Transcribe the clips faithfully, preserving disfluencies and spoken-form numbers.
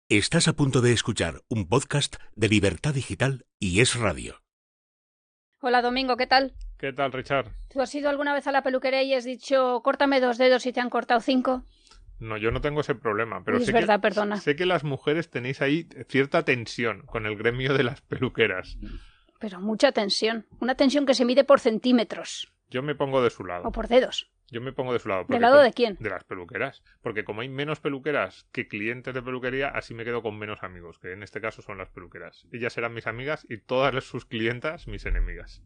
Estás a punto de escuchar un podcast de Libertad Digital y Es Radio. Hola Domingo, ¿qué tal? ¿Qué tal, Richard? ¿Tú has ido alguna vez a la peluquería y has dicho córtame dos dedos y te han cortado cinco? No, yo no tengo ese problema, pero Uy, sé, es verdad, que, perdona. sé que las mujeres tenéis ahí cierta tensión con el gremio de las peluqueras. Pero mucha tensión. Una tensión que se mide por centímetros. Yo me pongo de su lado. O por dedos. Yo me pongo de su lado. ¿Del lado como, de quién? De las peluqueras. Porque como hay menos peluqueras que clientes de peluquería, así me quedo con menos amigos, que en este caso son las peluqueras. Ellas serán mis amigas y todas sus clientas mis enemigas.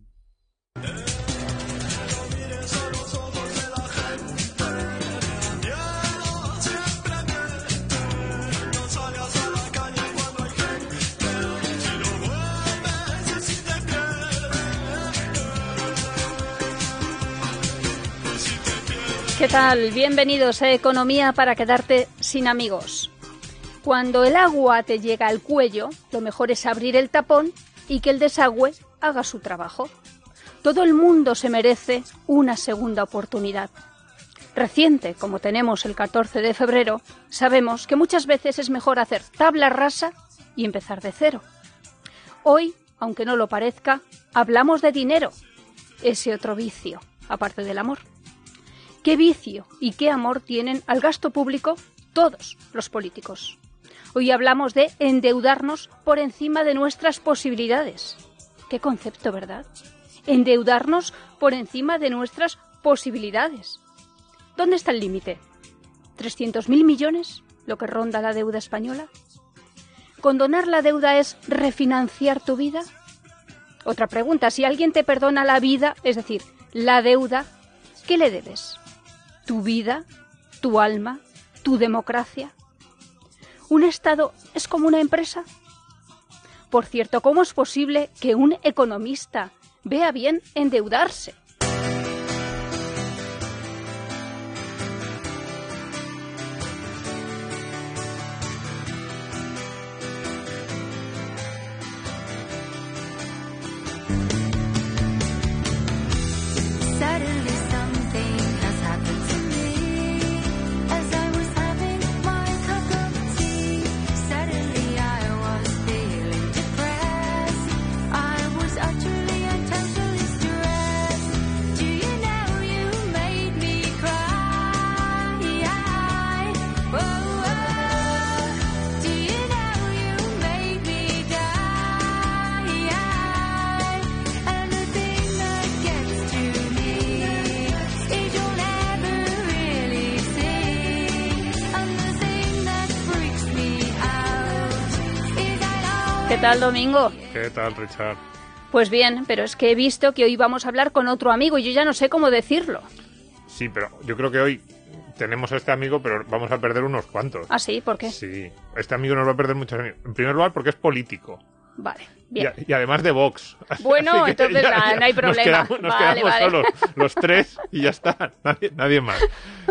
¿Qué tal? Bienvenidos a Economía para quedarte sin amigos. Cuando el agua te llega al cuello, lo mejor es abrir el tapón y que el desagüe haga su trabajo. Todo el mundo se merece una segunda oportunidad. Reciente, como tenemos el catorce de febrero, sabemos que muchas veces es mejor hacer tabla rasa y empezar de cero. Hoy, aunque no lo parezca, hablamos de dinero, ese otro vicio, aparte del amor. ¿Qué vicio y qué amor tienen al gasto público todos los políticos? Hoy hablamos de endeudarnos por encima de nuestras posibilidades. Qué concepto, ¿verdad? Endeudarnos por encima de nuestras posibilidades. ¿Dónde está el límite? ¿trescientos mil millones? ¿Lo que ronda la deuda española? ¿Condonar la deuda es refinanciar tu vida? Otra pregunta, si alguien te perdona la vida, es decir, la deuda, ¿qué le debes? ¿Tu vida? ¿Tu alma? ¿Tu democracia? ¿Un Estado es como una empresa? Por cierto, ¿cómo es posible que un economista vea bien endeudarse? ¿Qué tal, Domingo? ¿Qué tal, Richard? Pues bien, pero es que he visto que hoy vamos a hablar con otro amigo y yo ya no sé cómo decirlo. Sí, pero yo creo que hoy tenemos a este amigo, pero vamos a perder unos cuantos. ¿Ah, sí? ¿Por qué? Sí, este amigo nos va a perder muchos amigos. En primer lugar, porque es político. Vale, bien. Y, y además de Vox. Bueno, entonces ya, ya no hay problema. Nos quedamos, nos vale, quedamos vale. solos, los tres, y ya está. Nadie, nadie más.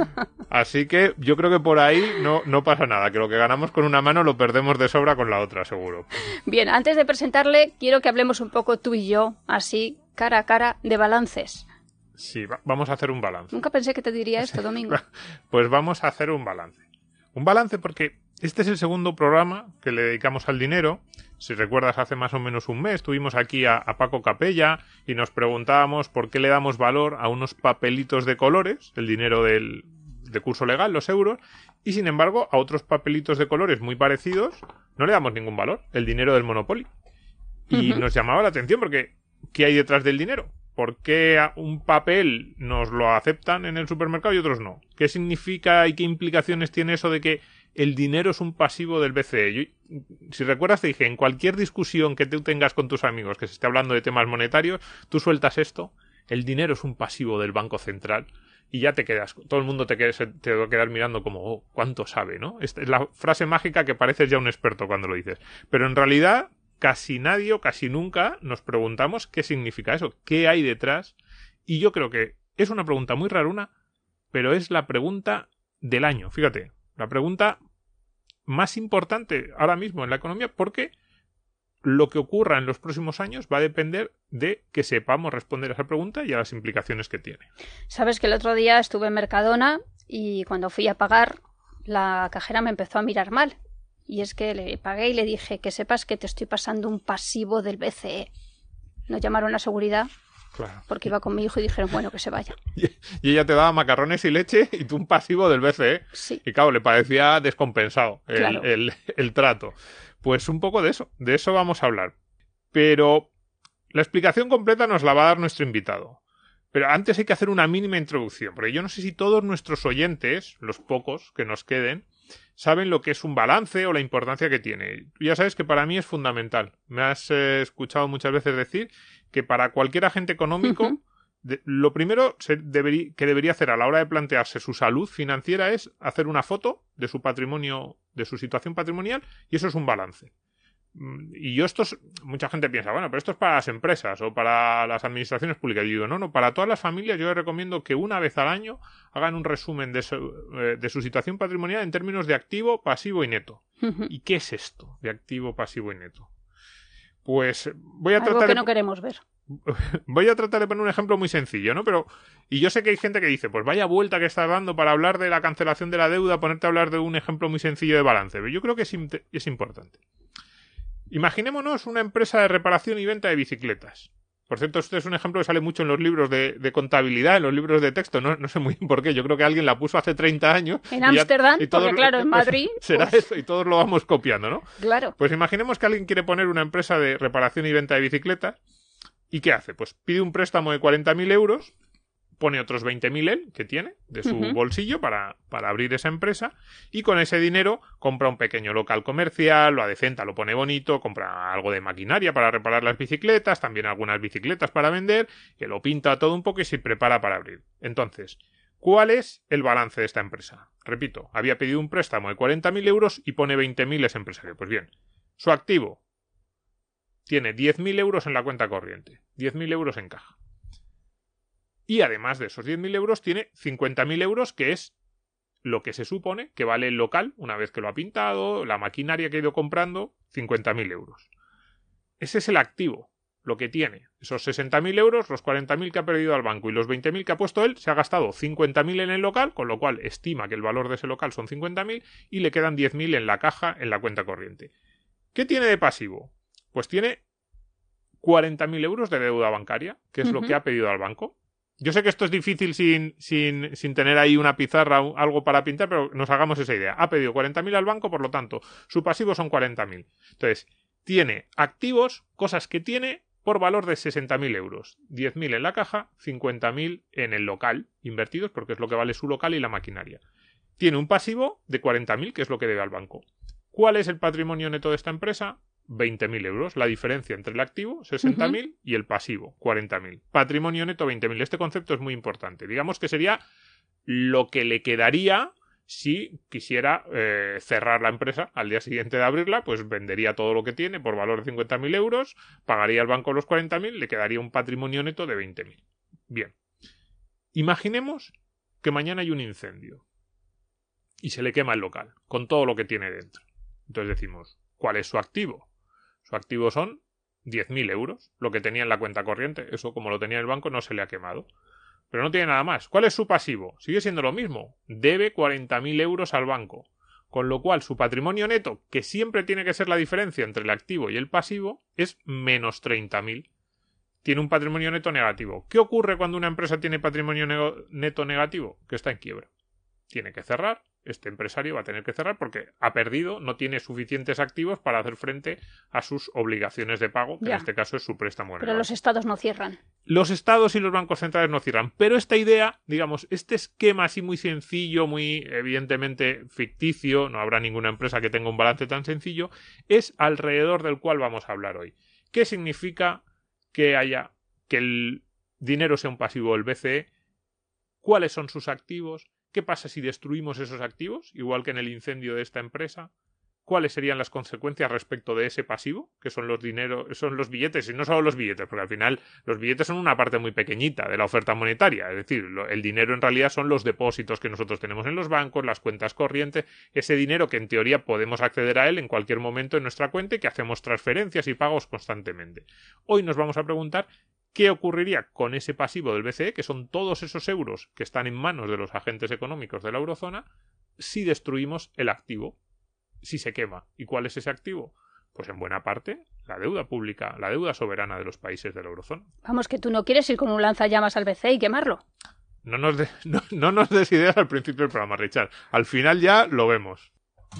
Así que yo creo que por ahí no, no pasa nada. Que lo que ganamos con una mano lo perdemos de sobra con la otra, seguro. Bien, antes de presentarle, quiero que hablemos un poco tú y yo, así, cara a cara, de balances. Sí, va, vamos a hacer un balance. Nunca pensé que te diría esto, Domingo. Pues vamos a hacer un balance. Un balance porque este es el segundo programa que le dedicamos al dinero. Si recuerdas, hace más o menos un mes tuvimos aquí a, a Paco Capella y nos preguntábamos por qué le damos valor a unos papelitos de colores, el dinero del, de curso legal, los euros, y sin embargo a otros papelitos de colores muy parecidos no le damos ningún valor, el dinero del Monopoly. Y uh-huh. nos llamaba la atención porque ¿qué hay detrás del dinero? ¿Por qué un papel nos lo aceptan en el supermercado y otros no? ¿Qué significa y qué implicaciones tiene eso de que el dinero es un pasivo del B C E? Yo, si recuerdas, te dije, en cualquier discusión que tú tengas con tus amigos que se esté hablando de temas monetarios, tú sueltas esto, el dinero es un pasivo del Banco Central, y ya te quedas, todo el mundo te, quede, te va a quedar mirando como, oh, ¿cuánto sabe, no? Esta es la frase mágica que pareces ya un experto cuando lo dices. Pero en realidad casi nadie o casi nunca nos preguntamos qué significa eso, qué hay detrás. Y yo creo que es una pregunta muy raruna, pero es la pregunta del año. Fíjate, la pregunta más importante ahora mismo en la economía, porque lo que ocurra en los próximos años va a depender de que sepamos responder a esa pregunta y a las implicaciones que tiene. Sabes que el otro día estuve en Mercadona y cuando fui a pagar, la cajera me empezó a mirar mal. Y es que le pagué y le dije que sepas que te estoy pasando un pasivo del B C E. Nos llamaron a seguridad. Claro. Porque iba con mi hijo y dijeron, bueno, que se vaya. Y ella te daba macarrones y leche y tú un pasivo del B C E. Sí. Y claro, le parecía descompensado el, claro. el, el trato. Pues un poco de eso, de eso vamos a hablar. Pero la explicación completa nos la va a dar nuestro invitado. Pero antes hay que hacer una mínima introducción, porque yo no sé si todos nuestros oyentes, los pocos que nos queden, saben lo que es un balance o la importancia que tiene. Ya sabes que para mí es fundamental. Me has eh, escuchado muchas veces decir que para cualquier agente económico, uh-huh. de, lo primero se deberí, que debería hacer a la hora de plantearse su salud financiera es hacer una foto de su patrimonio, de su situación patrimonial, y eso es un balance. Y yo esto es, mucha gente piensa, bueno, pero esto es para las empresas o para las administraciones públicas. Yo digo, no, no, para todas las familias yo les recomiendo que una vez al año hagan un resumen de su, eh, de su situación patrimonial en términos de activo, pasivo y neto. Uh-huh. ¿Y qué es esto de activo, pasivo y neto? Pues voy a Algo tratar que de... no queremos ver. Voy a tratar de poner un ejemplo muy sencillo, ¿no? Pero, y yo sé que hay gente que dice, pues vaya vuelta que estás dando para hablar de la cancelación de la deuda, ponerte a hablar de un ejemplo muy sencillo de balance. Pero yo creo que es, es importante. Imaginémonos una empresa de reparación y venta de bicicletas. Por cierto, este es un ejemplo que sale mucho en los libros de, de contabilidad, en los libros de texto. No, no sé muy bien por qué. Yo creo que alguien la puso hace treinta años. En Ámsterdam, porque claro, en Madrid... Será pues... eso y todos lo vamos copiando, ¿no? Claro. Pues imaginemos que alguien quiere poner una empresa de reparación y venta de bicicletas. ¿Y qué hace? Pues pide un préstamo de cuarenta mil euros, pone otros veinte mil él, que tiene, de su uh-huh. bolsillo para, para abrir esa empresa, y con ese dinero compra un pequeño local comercial, lo adecenta, lo pone bonito, compra algo de maquinaria para reparar las bicicletas, también algunas bicicletas para vender, que lo pinta todo un poco y se prepara para abrir. Entonces, ¿cuál es el balance de esta empresa? Repito, había pedido un préstamo de cuarenta mil euros y pone veinte mil ese empresario. Pues bien, su activo tiene diez mil euros en la cuenta corriente, diez mil euros en caja. Y además de esos diez mil euros tiene cincuenta mil euros, que es lo que se supone que vale el local una vez que lo ha pintado, la maquinaria que ha ido comprando, cincuenta mil euros. Ese es el activo, lo que tiene. Esos sesenta mil euros, los cuarenta mil que ha perdido al banco y los veinte mil que ha puesto él, se ha gastado cincuenta mil en el local, con lo cual estima que el valor de ese local son cincuenta mil y le quedan diez mil en la caja, en la cuenta corriente. ¿Qué tiene de pasivo? Pues tiene cuarenta mil euros de deuda bancaria, que es uh-huh. lo que ha pedido al banco. Yo sé que esto es difícil sin, sin, sin tener ahí una pizarra, algo para pintar, pero nos hagamos esa idea. Ha pedido cuarenta mil al banco, por lo tanto, su pasivo son cuarenta mil. Entonces, tiene activos, cosas que tiene, por valor de sesenta mil euros. diez mil en la caja, cincuenta mil en el local, invertidos, porque es lo que vale su local y la maquinaria. Tiene un pasivo de cuarenta mil, que es lo que debe al banco. ¿Cuál es el patrimonio neto de esta empresa? veinte mil euros. La diferencia entre el activo, sesenta mil, uh-huh. y el pasivo, cuarenta mil. Patrimonio neto, veinte mil. Este concepto es muy importante. Digamos que sería lo que le quedaría si quisiera eh, cerrar la empresa al día siguiente de abrirla, pues vendería todo lo que tiene por valor de cincuenta mil euros, pagaría al banco los cuarenta mil, le quedaría un patrimonio neto de veinte mil. Bien. Imaginemos que mañana hay un incendio y se le quema el local con todo lo que tiene dentro. Entonces decimos, ¿cuál es su activo? Su activo son diez mil euros, lo que tenía en la cuenta corriente. Eso, como lo tenía en el banco, no se le ha quemado. Pero no tiene nada más. ¿Cuál es su pasivo? Sigue siendo lo mismo. Debe cuarenta mil euros al banco. Con lo cual, su patrimonio neto, que siempre tiene que ser la diferencia entre el activo y el pasivo, es menos treinta mil. Tiene un patrimonio neto negativo. ¿Qué ocurre cuando una empresa tiene patrimonio ne- neto negativo? Que está en quiebra. Tiene que cerrar. Este empresario va a tener que cerrar porque ha perdido, no tiene suficientes activos para hacer frente a sus obligaciones de pago, que ya. En este caso es su préstamo. Pero los estados no cierran. Los estados y los bancos centrales no cierran. Pero esta idea, digamos, este esquema así muy sencillo, muy evidentemente ficticio, no habrá ninguna empresa que tenga un balance tan sencillo, es alrededor del cual vamos a hablar hoy. ¿Qué significa que haya, que el dinero sea un pasivo del B C E? ¿Cuáles son sus activos? ¿Qué pasa si destruimos esos activos, igual que en el incendio de esta empresa? ¿Cuáles serían las consecuencias respecto de ese pasivo, que son los dineros, son los billetes, y no solo los billetes, porque al final los billetes son una parte muy pequeñita de la oferta monetaria, es decir, lo, el dinero en realidad son los depósitos que nosotros tenemos en los bancos, las cuentas corrientes, ese dinero que en teoría podemos acceder a él en cualquier momento en nuestra cuenta y que hacemos transferencias y pagos constantemente. Hoy nos vamos a preguntar ¿qué ocurriría con ese pasivo del B C E, que son todos esos euros que están en manos de los agentes económicos de la eurozona, si destruimos el activo? si se quema. ¿Y cuál es ese activo? Pues en buena parte la deuda pública, la deuda soberana de los países de la eurozona. Vamos, que tú no quieres ir con un lanzallamas al B C e y quemarlo. No nos, de, no, no nos des ideas al principio del programa, Richard. Al final ya lo vemos.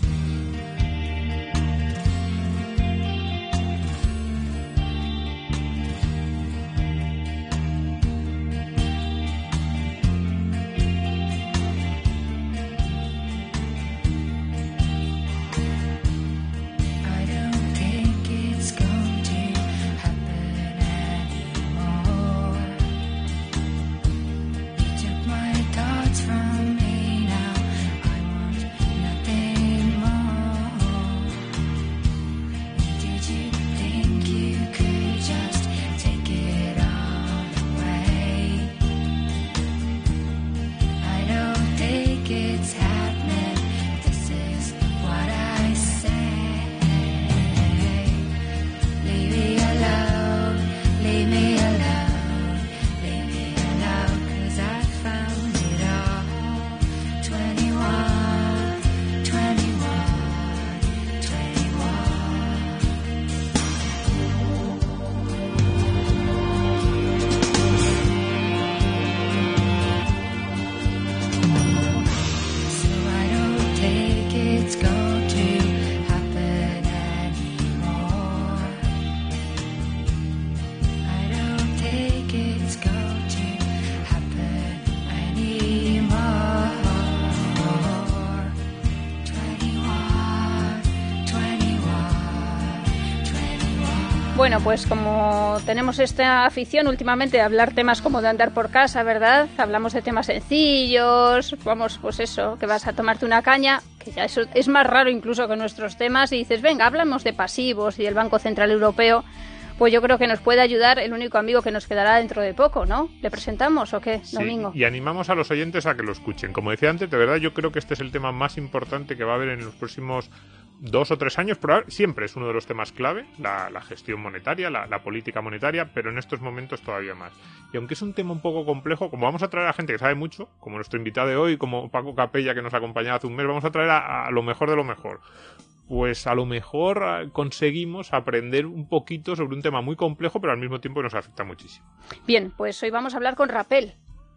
Bueno, pues como tenemos esta afición últimamente de hablar temas como de andar por casa, ¿verdad? Hablamos de temas sencillos, vamos, pues eso, que vas a tomarte una caña, que ya eso es más raro incluso que nuestros temas, y dices, venga, hablamos de pasivos y del Banco Central Europeo. Pues yo creo que nos puede ayudar el único amigo que nos quedará dentro de poco, ¿no? ¿Le presentamos o qué, Domingo? Sí, y animamos a los oyentes a que lo escuchen. Como decía antes, de verdad yo creo que este es el tema más importante que va a haber en los próximos dos o tres años. Pero siempre es uno de los temas clave, la, la gestión monetaria, la, la política monetaria, pero en estos momentos todavía más. Y aunque es un tema un poco complejo, como vamos a traer a gente que sabe mucho, como nuestro invitado de hoy, como Paco Capella, que nos acompañaba hace un mes, vamos a traer a, a lo mejor de lo mejor. Pues a lo mejor conseguimos aprender un poquito sobre un tema muy complejo, pero al mismo tiempo nos afecta muchísimo. Bien, pues hoy vamos a hablar con Rapel.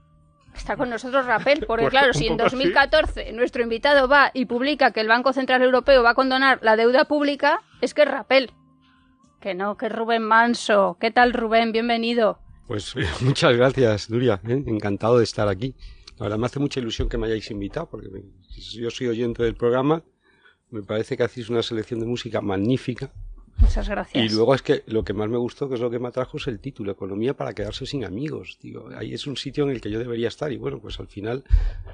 Está con nosotros Rapel, porque Pues claro, si en dos mil catorce así nuestro invitado va y publica que el Banco Central Europeo va a condonar la deuda pública, es que es Rapel. Que no, que es Rubén Manso. ¿Qué tal, Rubén? Bienvenido. Pues muchas gracias, Nuria. ¿eh? Encantado de estar aquí. La verdad me hace mucha ilusión que me hayáis invitado, porque me, yo soy oyente del programa. Me parece que hacéis una selección de música magnífica. Muchas gracias. Y luego es que lo que más me gustó, que es lo que me atrajo, es el título, Economía para quedarse sin amigos. Digo, ahí es un sitio en el que yo debería estar. Y bueno, pues al final,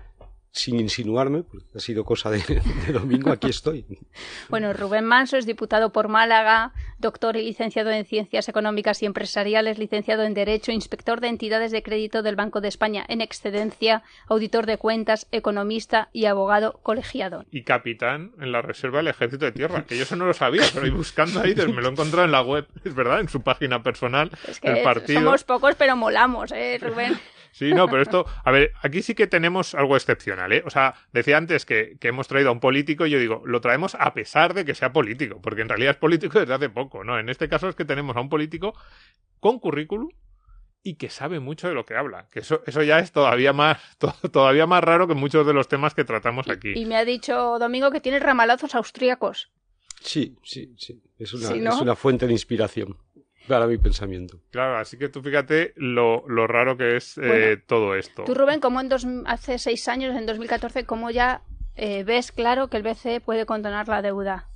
sin insinuarme, pues ha sido cosa de, de Domingo, aquí estoy. Bueno, Rubén Manso es diputado por Málaga, doctor y licenciado en Ciencias Económicas y Empresariales, licenciado en Derecho, inspector de entidades de crédito del Banco de España en excedencia, auditor de cuentas, economista y abogado colegiado. Y capitán en la Reserva del Ejército de Tierra, que yo eso no lo sabía, pero ahí buscando ahí, me lo he encontrado en la web, es verdad, en su página personal, es que del partido. Somos pocos, pero molamos, ¿eh, Rubén? Sí, no, pero esto, a ver, aquí sí que tenemos algo excepcional, ¿eh? O sea, decía antes que, que hemos traído a un político y yo digo, lo traemos a pesar de que sea político, porque en realidad es político desde hace poco, ¿no? En este caso es que tenemos a un político con currículum y que sabe mucho de lo que habla, que eso, eso ya es todavía más, to, todavía más raro que muchos de los temas que tratamos aquí. Y, y me ha dicho Domingo que tiene ramalazos austríacos. Sí, sí, sí, es una, ¿Sí, no? es una fuente de inspiración para mi pensamiento. Claro, así que tú fíjate lo, lo raro que es eh, bueno, todo esto. Tú, Rubén, como en dos, hace seis años, en dos mil catorce, ¿cómo ya eh, ves claro que el B C E puede condonar la deuda?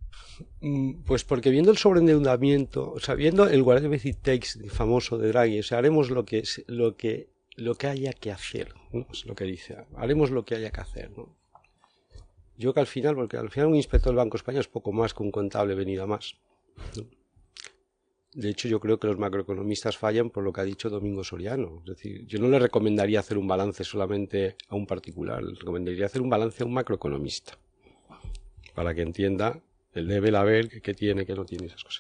Pues porque viendo el sobreendeudamiento, o sea, viendo el whatever it takes famoso de Draghi, o sea, haremos lo que, lo que, lo que haya que hacer, ¿no? Es lo que dice, haremos lo que haya que hacer, ¿no? Yo que al final, porque al final un inspector del Banco Español es poco más que un contable venido a más, ¿no? De hecho, yo creo que los macroeconomistas fallan por lo que ha dicho Domingo Soriano. Es decir, yo no le recomendaría hacer un balance solamente a un particular, le recomendaría hacer un balance a un macroeconomista, para que entienda el debe, el haber, qué tiene, qué no tiene, esas cosas.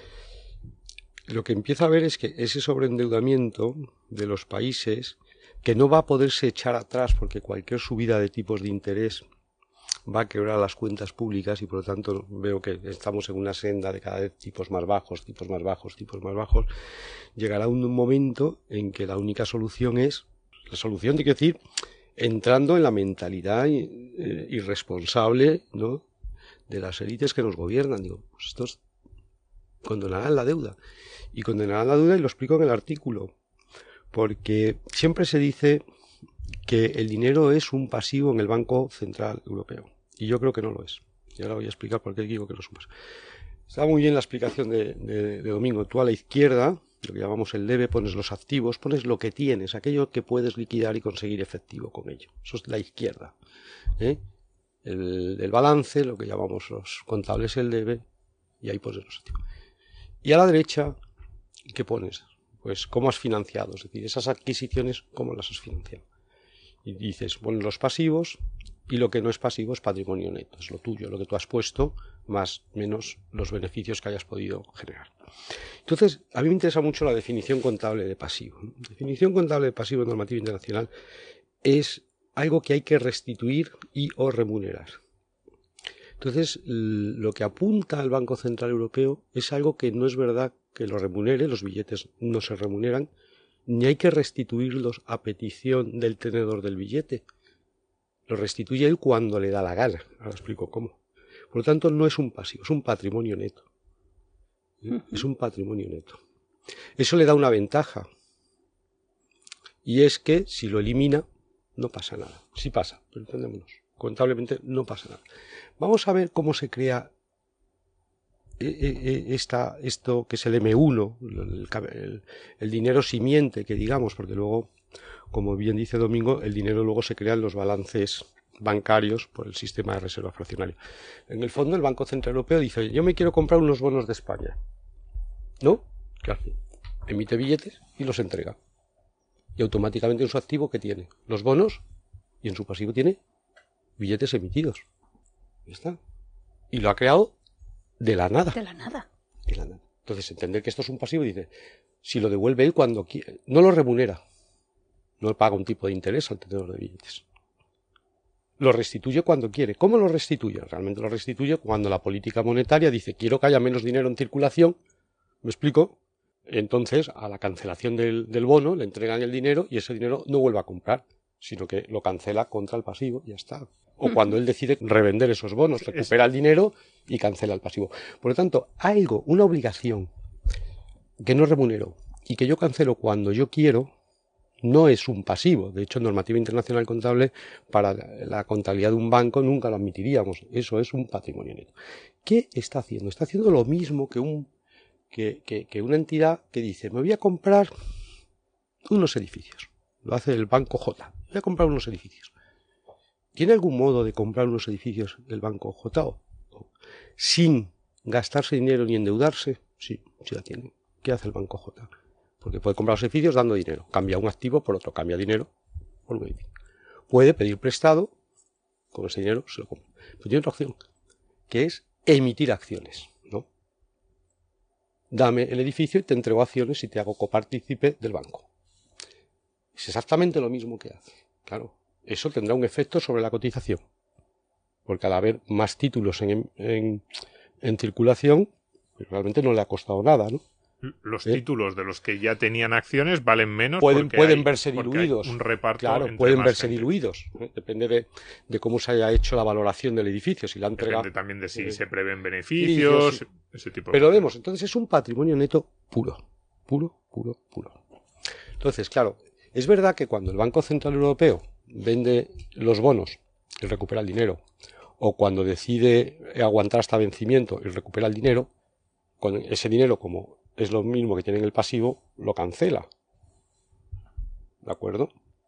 Lo que empieza a ver es que ese sobreendeudamiento de los países, que no va a poderse echar atrás porque cualquier subida de tipos de interés va a quebrar las cuentas públicas y por lo tanto veo que estamos en una senda de cada vez tipos más bajos, tipos más bajos, tipos más bajos. Llegará un momento en que la única solución es, la solución te quiero decir, entrando en la mentalidad eh, irresponsable, ¿no?, de las élites que nos gobiernan. Digo, pues estos condenarán la deuda. Y condenarán la deuda, y lo explico en el artículo, porque siempre se dice que el dinero es un pasivo en el Banco Central Europeo. Y yo creo que no lo es. Y ahora voy a explicar por qué digo que no es un pasivo. Está muy bien la explicación de, de, de Domingo. Tú a la izquierda, lo que llamamos el debe, pones los activos, pones lo que tienes, aquello que puedes liquidar y conseguir efectivo con ello. Eso es la izquierda. ¿eh? El, el balance, lo que llamamos los contables, el debe, y ahí pones los activos. Y a la derecha, ¿qué pones? Pues cómo has financiado, es decir, esas adquisiciones, cómo las has financiado. Y dices, pones los pasivos, y lo que no es pasivo es patrimonio neto, es lo tuyo, lo que tú has puesto, más menos los beneficios que hayas podido generar. Entonces, a mí me interesa mucho la definición contable de pasivo. La definición contable de pasivo en normativa internacional es algo que hay que restituir y o remunerar. Entonces, lo que apunta el Banco Central Europeo es algo que no es verdad que lo remunere, los billetes no se remuneran, ni hay que restituirlos a petición del tenedor del billete. Lo restituye él cuando le da la gana. Ahora explico cómo. Por lo tanto, no es un pasivo, es un patrimonio neto. ¿Eh? Es un patrimonio neto. Eso le da una ventaja. Y es que si lo elimina, no pasa nada. Sí pasa, pero entendémonos. Contablemente no pasa nada. Vamos a ver cómo se crea esta, esto que es el eme uno, el, el, el dinero simiente, que digamos, porque luego, como bien dice Domingo, el dinero luego se crea en los balances bancarios por el sistema de reserva fraccionaria. En el fondo, el Banco Central Europeo dice, yo me quiero comprar unos bonos de España. ¿No? ¿Qué hace? Emite billetes y los entrega. Y automáticamente en su activo, ¿qué tiene? Los bonos, y en su pasivo tiene billetes emitidos. ¿Ya está? Y lo ha creado de la nada. De la nada. De la nada. Entonces, entender que esto es un pasivo, dice, si lo devuelve él cuando quiere, no lo remunera, no paga un tipo de interés al tenedor de billetes. Lo restituye cuando quiere. ¿Cómo lo restituye? Realmente lo restituye cuando la política monetaria dice, quiero que haya menos dinero en circulación, ¿me explico? Entonces, a la cancelación del, del bono, le entregan el dinero y ese dinero no vuelve a comprar, sino que lo cancela contra el pasivo y ya está. O cuando él decide revender esos bonos, recupera el dinero y cancela el pasivo. Por lo tanto, algo, una obligación que no remunero y que yo cancelo cuando yo quiero, no es un pasivo. De hecho, en normativa internacional contable, para la contabilidad de un banco nunca lo admitiríamos. Eso es un patrimonio neto. ¿Qué está haciendo? Está haciendo lo mismo que, un, que, que, que una entidad que dice, me voy a comprar unos edificios. Lo hace el Banco J. Voy a comprar unos edificios. ¿Tiene algún modo de comprar unos edificios el Banco J O? Sin gastarse dinero ni endeudarse? Sí, sí la tiene. ¿Qué hace el Banco J? Porque puede comprar los edificios dando dinero. Cambia un activo por otro, cambia dinero por un edificio. Puede pedir prestado, con ese dinero se lo compra. Pero tiene otra opción, que es emitir acciones, ¿no? Dame el edificio y te entrego acciones y te hago copartícipe del banco. Es exactamente lo mismo que hace. Claro, eso tendrá un efecto sobre la cotización. Porque al haber más títulos en, en, en circulación, pues realmente no le ha costado nada, ¿no? Los ¿Eh? títulos de los que ya tenían acciones valen menos. Pueden, porque pueden hay, verse porque diluidos. Hay un reparto claro, entre pueden más verse gente. diluidos. ¿eh? Depende de, de cómo se haya hecho la valoración del edificio. Si la entrega. Depende también de si eh, se prevén beneficios, sí. ese tipo de Pero cosas. vemos, entonces es un patrimonio neto puro. Puro, puro, puro. Entonces, claro, es verdad que cuando el Banco Central Europeo vende los bonos y recupera el dinero, o cuando decide aguantar hasta vencimiento y recupera el dinero, con ese dinero, como es lo mismo que tiene en el pasivo, lo cancela. ¿De acuerdo?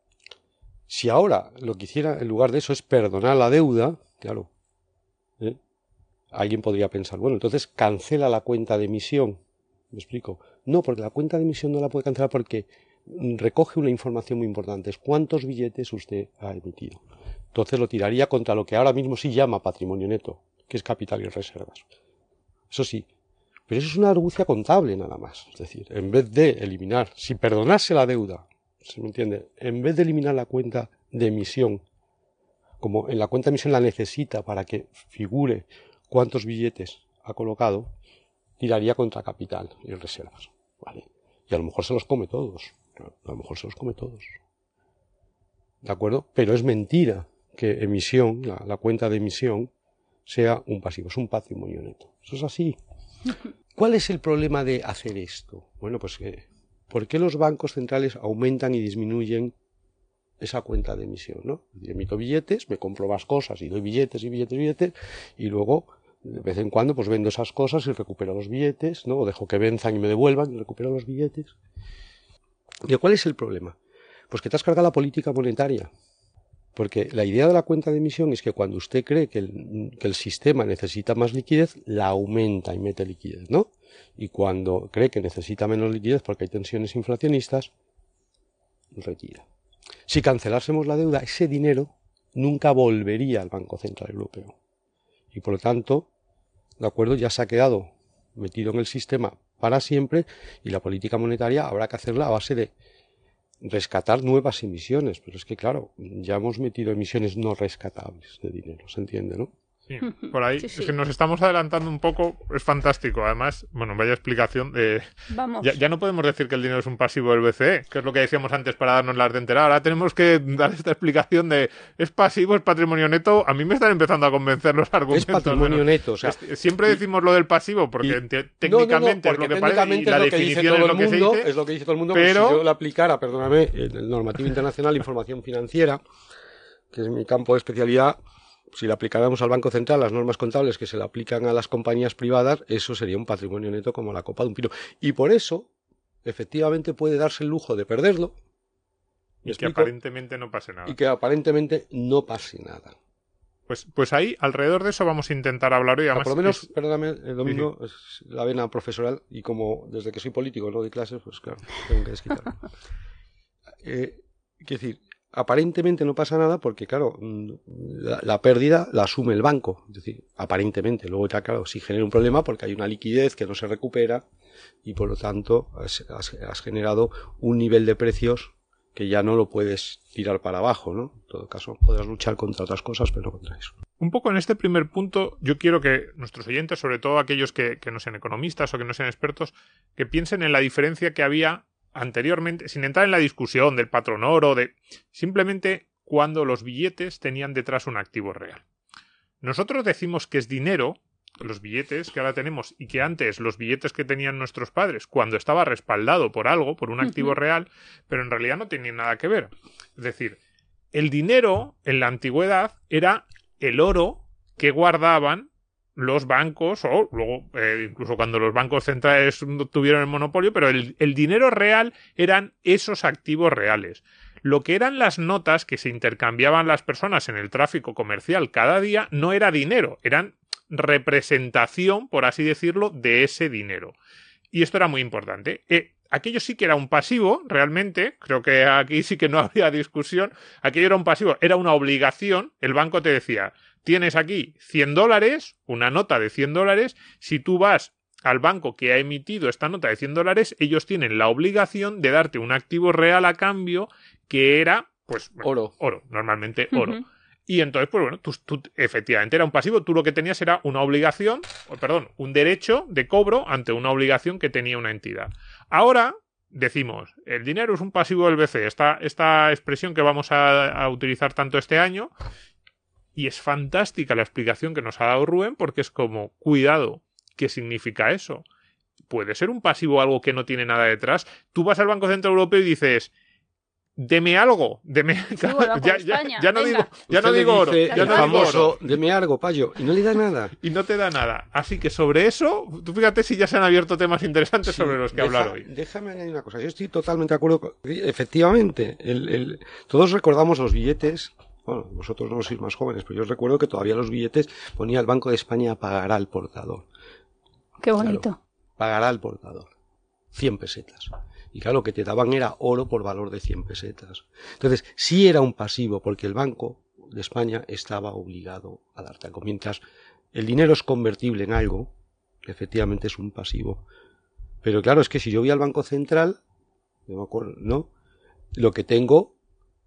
Si ahora lo que hiciera en lugar de eso es perdonar la deuda, claro, ¿eh? Alguien podría pensar, bueno, entonces cancela la cuenta de emisión. ¿Me explico? No, porque la cuenta de emisión no la puede cancelar porque recoge una información muy importante, es cuántos billetes usted ha emitido. Entonces lo tiraría contra lo que ahora mismo sí llama patrimonio neto, que es capital y reservas. Eso sí, pero eso es una argucia contable nada más. Es decir, en vez de eliminar, si perdonase la deuda, ¿se me entiende? En vez de eliminar la cuenta de emisión como en la cuenta de emisión la necesita para que figure cuántos billetes ha colocado, tiraría contra capital y reservas, ¿vale? Y a lo mejor se los come todos, a lo mejor se los come todos, ¿de acuerdo? Pero es mentira que emisión, la, la cuenta de emisión, sea un pasivo, es un patrimonio neto. Eso es así. ¿Cuál es el problema de hacer esto? Bueno, pues que, ¿por qué los bancos centrales aumentan y disminuyen esa cuenta de emisión, ¿no? Yo emito billetes, me compro más cosas y doy billetes y billetes y billetes, y luego de vez en cuando pues vendo esas cosas y recupero los billetes, ¿no? O dejo que venzan y me devuelvan y recupero los billetes. ¿Y cuál es el problema? Pues que te has cargado la política monetaria. Porque la idea de la cuenta de emisión es que cuando usted cree que el, que el sistema necesita más liquidez, la aumenta y mete liquidez, ¿no? Y cuando cree que necesita menos liquidez porque hay tensiones inflacionistas, retira. Si cancelásemos la deuda, ese dinero nunca volvería al Banco Central Europeo. Y por lo tanto, de acuerdo, ya se ha quedado metido en el sistema para siempre y la política monetaria habrá que hacerla a base de rescatar nuevas emisiones, pero es que claro, ya hemos metido emisiones no rescatables de dinero, ¿se entiende, no? Sí, por ahí sí, sí. Es que nos estamos adelantando un poco, es fantástico. Además, bueno, vaya explicación. Eh, Vamos. Ya, ya no podemos decir que el dinero es un pasivo del B C E, que es lo que decíamos antes para darnos las de enterar. Ahora tenemos que dar esta explicación de es pasivo, es patrimonio neto. A mí me están empezando a convencer los argumentos. Es patrimonio bueno, neto, o sea, es, siempre decimos lo del pasivo porque y, técnicamente no, no, no, es lo que parece y la definición es lo que se dice. Es lo que dice todo el mundo, pero si yo lo aplicara, perdóname, el normativo internacional de información financiera, que es mi campo de especialidad, si le aplicáramos al Banco Central las normas contables que se le aplican a las compañías privadas, eso sería un patrimonio neto como la copa de un pino. Y por eso, efectivamente, puede darse el lujo de perderlo. Y que explico? aparentemente no pase nada. Y que aparentemente no pase nada. Pues, pues ahí, alrededor de eso, vamos a intentar hablar hoy. Además, por lo menos, es... perdóname, el domingo sí, sí. es la vena profesoral y como desde que soy político no doy clases, pues claro, tengo que desquitarme. eh, quiero decir, aparentemente no pasa nada porque, claro, la, la pérdida la asume el banco. Es decir, aparentemente. Luego, ya, claro, sí genera un problema porque hay una liquidez que no se recupera y, por lo tanto, has, has, has generado un nivel de precios que ya no lo puedes tirar para abajo, ¿no? En todo caso, podrás luchar contra otras cosas, pero no contra eso. Un poco en este primer punto, yo quiero que nuestros oyentes, sobre todo aquellos que, que no sean economistas o que no sean expertos, que piensen en la diferencia que había anteriormente, sin entrar en la discusión del patrón oro, de simplemente cuando los billetes tenían detrás un activo real. Nosotros decimos que es dinero, los billetes que ahora tenemos, y que antes los billetes que tenían nuestros padres, cuando estaba respaldado por algo, por un activo uh-huh. real, pero en realidad no tenían nada que ver. Es decir, el dinero en la antigüedad era el oro que guardaban los bancos, o luego eh, incluso cuando los bancos centrales tuvieron el monopolio, pero el, el dinero real eran esos activos reales. Lo que eran las notas que se intercambiaban las personas en el tráfico comercial cada día no era dinero, eran representación, por así decirlo, de ese dinero. Y esto era muy importante. Eh, aquello sí que era un pasivo, realmente, creo que aquí sí que no había discusión, aquello era un pasivo, era una obligación, el banco te decía, tienes aquí cien dólares, una nota de cien dólares, si tú vas al banco que ha emitido esta nota de cien dólares, ellos tienen la obligación de darte un activo real a cambio que era, pues, oro, oro normalmente oro. Uh-huh. Y entonces, pues bueno, tú, tú efectivamente era un pasivo, tú lo que tenías era una obligación, o, perdón, un derecho de cobro ante una obligación que tenía una entidad. Ahora decimos, el dinero es un pasivo del B C E, esta, esta expresión que vamos a, a utilizar tanto este año, y es fantástica la explicación que nos ha dado Rubén, porque es como, cuidado, ¿qué significa eso? Puede ser un pasivo algo que no tiene nada detrás. Tú vas al Banco Central Europeo y dices, deme algo, deme sí, bueno, ya, ya, ya no digo, ya no digo oro, ya no famoso, digo oro. Deme algo, payo, y no le da nada. Y no te da nada. Así que sobre eso, tú fíjate si ya se han abierto temas interesantes sí, sobre los que deja, hablar hoy. Déjame añadir una cosa, yo estoy totalmente de acuerdo con, efectivamente, el, el, todos recordamos los billetes. Bueno, vosotros no sois más jóvenes, pero yo recuerdo que todavía los billetes ponía el Banco de España pagará al portador. Qué bonito. Claro, pagará al portador. cien pesetas. Y claro, lo que te daban era oro por valor de cien pesetas. Entonces, sí era un pasivo, porque el Banco de España estaba obligado a darte algo. Mientras el dinero es convertible en algo, efectivamente es un pasivo. Pero claro, es que si yo voy al Banco Central, no me acuerdo, ¿no? Lo que tengo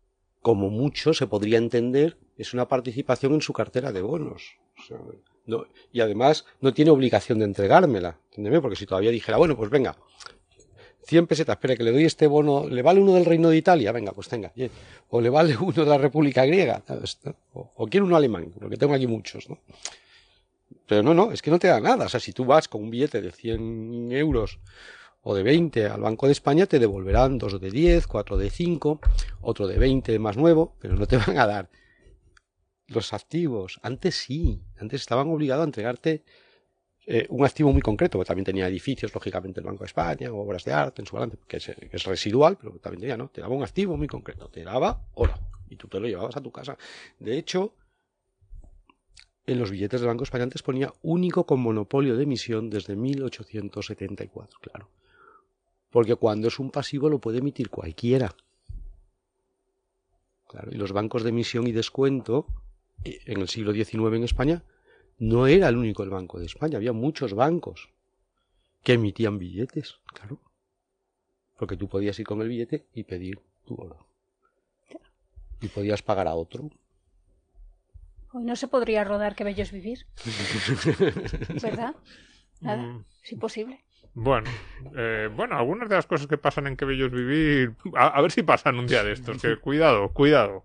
como mucho se podría entender, es una participación en su cartera de bonos. O sea, no, y además no tiene obligación de entregármela, ¿entiendes? Porque si todavía dijera, bueno, pues venga, cien pesetas, espera, que le doy este bono, ¿le vale uno del Reino de Italia? Venga, pues tenga. O le vale uno de la República Griega, o, o quiero uno alemán, porque tengo aquí muchos, ¿no? Pero no, no, es que no te da nada. O sea, si tú vas con un billete de cien euros o de veinte al Banco de España, te devolverán dos de diez, cuatro de cinco, otro de veinte más nuevo, pero no te van a dar los activos. Antes sí, antes estaban obligados a entregarte Eh, un activo muy concreto, que también tenía edificios, lógicamente, el Banco de España, o obras de arte en su balance, que es, que es residual, pero también tenía, ¿no? Te daba un activo muy concreto, te daba oro, y tú te lo llevabas a tu casa. De hecho, en los billetes del Banco de España antes ponía único con monopolio de emisión desde mil ochocientos setenta y cuatro, claro. Porque cuando es un pasivo lo puede emitir cualquiera. Claro, y los bancos de emisión y descuento, en el siglo diecinueve en España, no era el único el Banco de España, había muchos bancos que emitían billetes, claro. Porque tú podías ir con el billete y pedir tu oro. Y podías pagar a otro. Hoy no se podría rodar Qué bello es vivir. ¿Verdad? Nada, mm. es imposible. Bueno, eh, bueno, algunas de las cosas que pasan en Qué bello es vivir, a, a ver si pasan un día de estos, que cuidado, cuidado.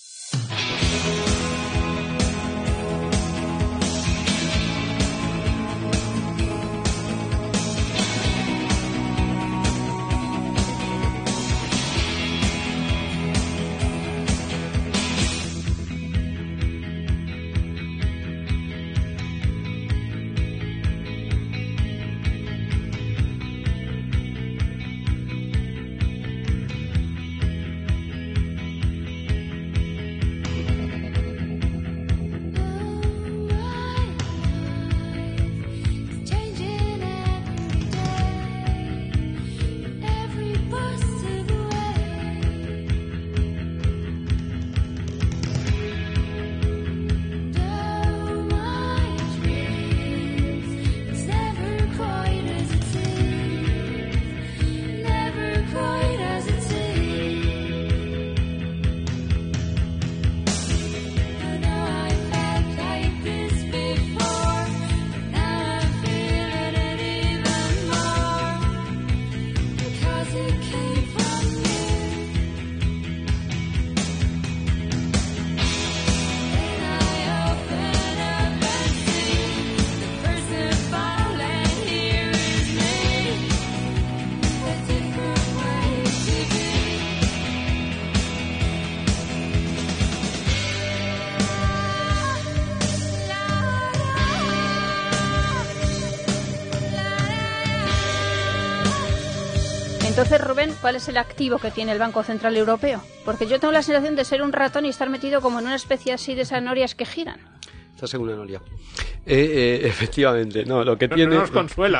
Entonces, Rubén, ¿cuál es el activo que tiene el Banco Central Europeo? Porque yo tengo la sensación de ser un ratón y estar metido como en una especie así de esas norias que giran. Estás en una noria. Eh, eh, efectivamente, no, lo que no, tiene... No nos consuela.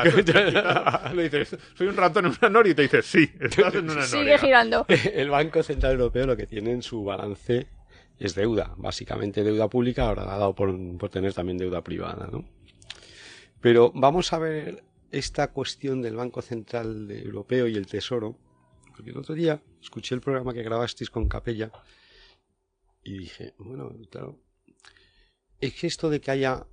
Le dices, soy un ratón en una noria y te dices, sí, estás en una noria. Sigue girando. El Banco Central Europeo lo que tiene en su balance es deuda, básicamente deuda pública, ahora ha dado por, por tener también deuda privada, ¿no? Pero vamos a ver esta cuestión del Banco Central Europeo y el Tesoro, porque el otro día escuché el programa que grabasteis con Capella y dije, bueno, claro, es que esto de que haya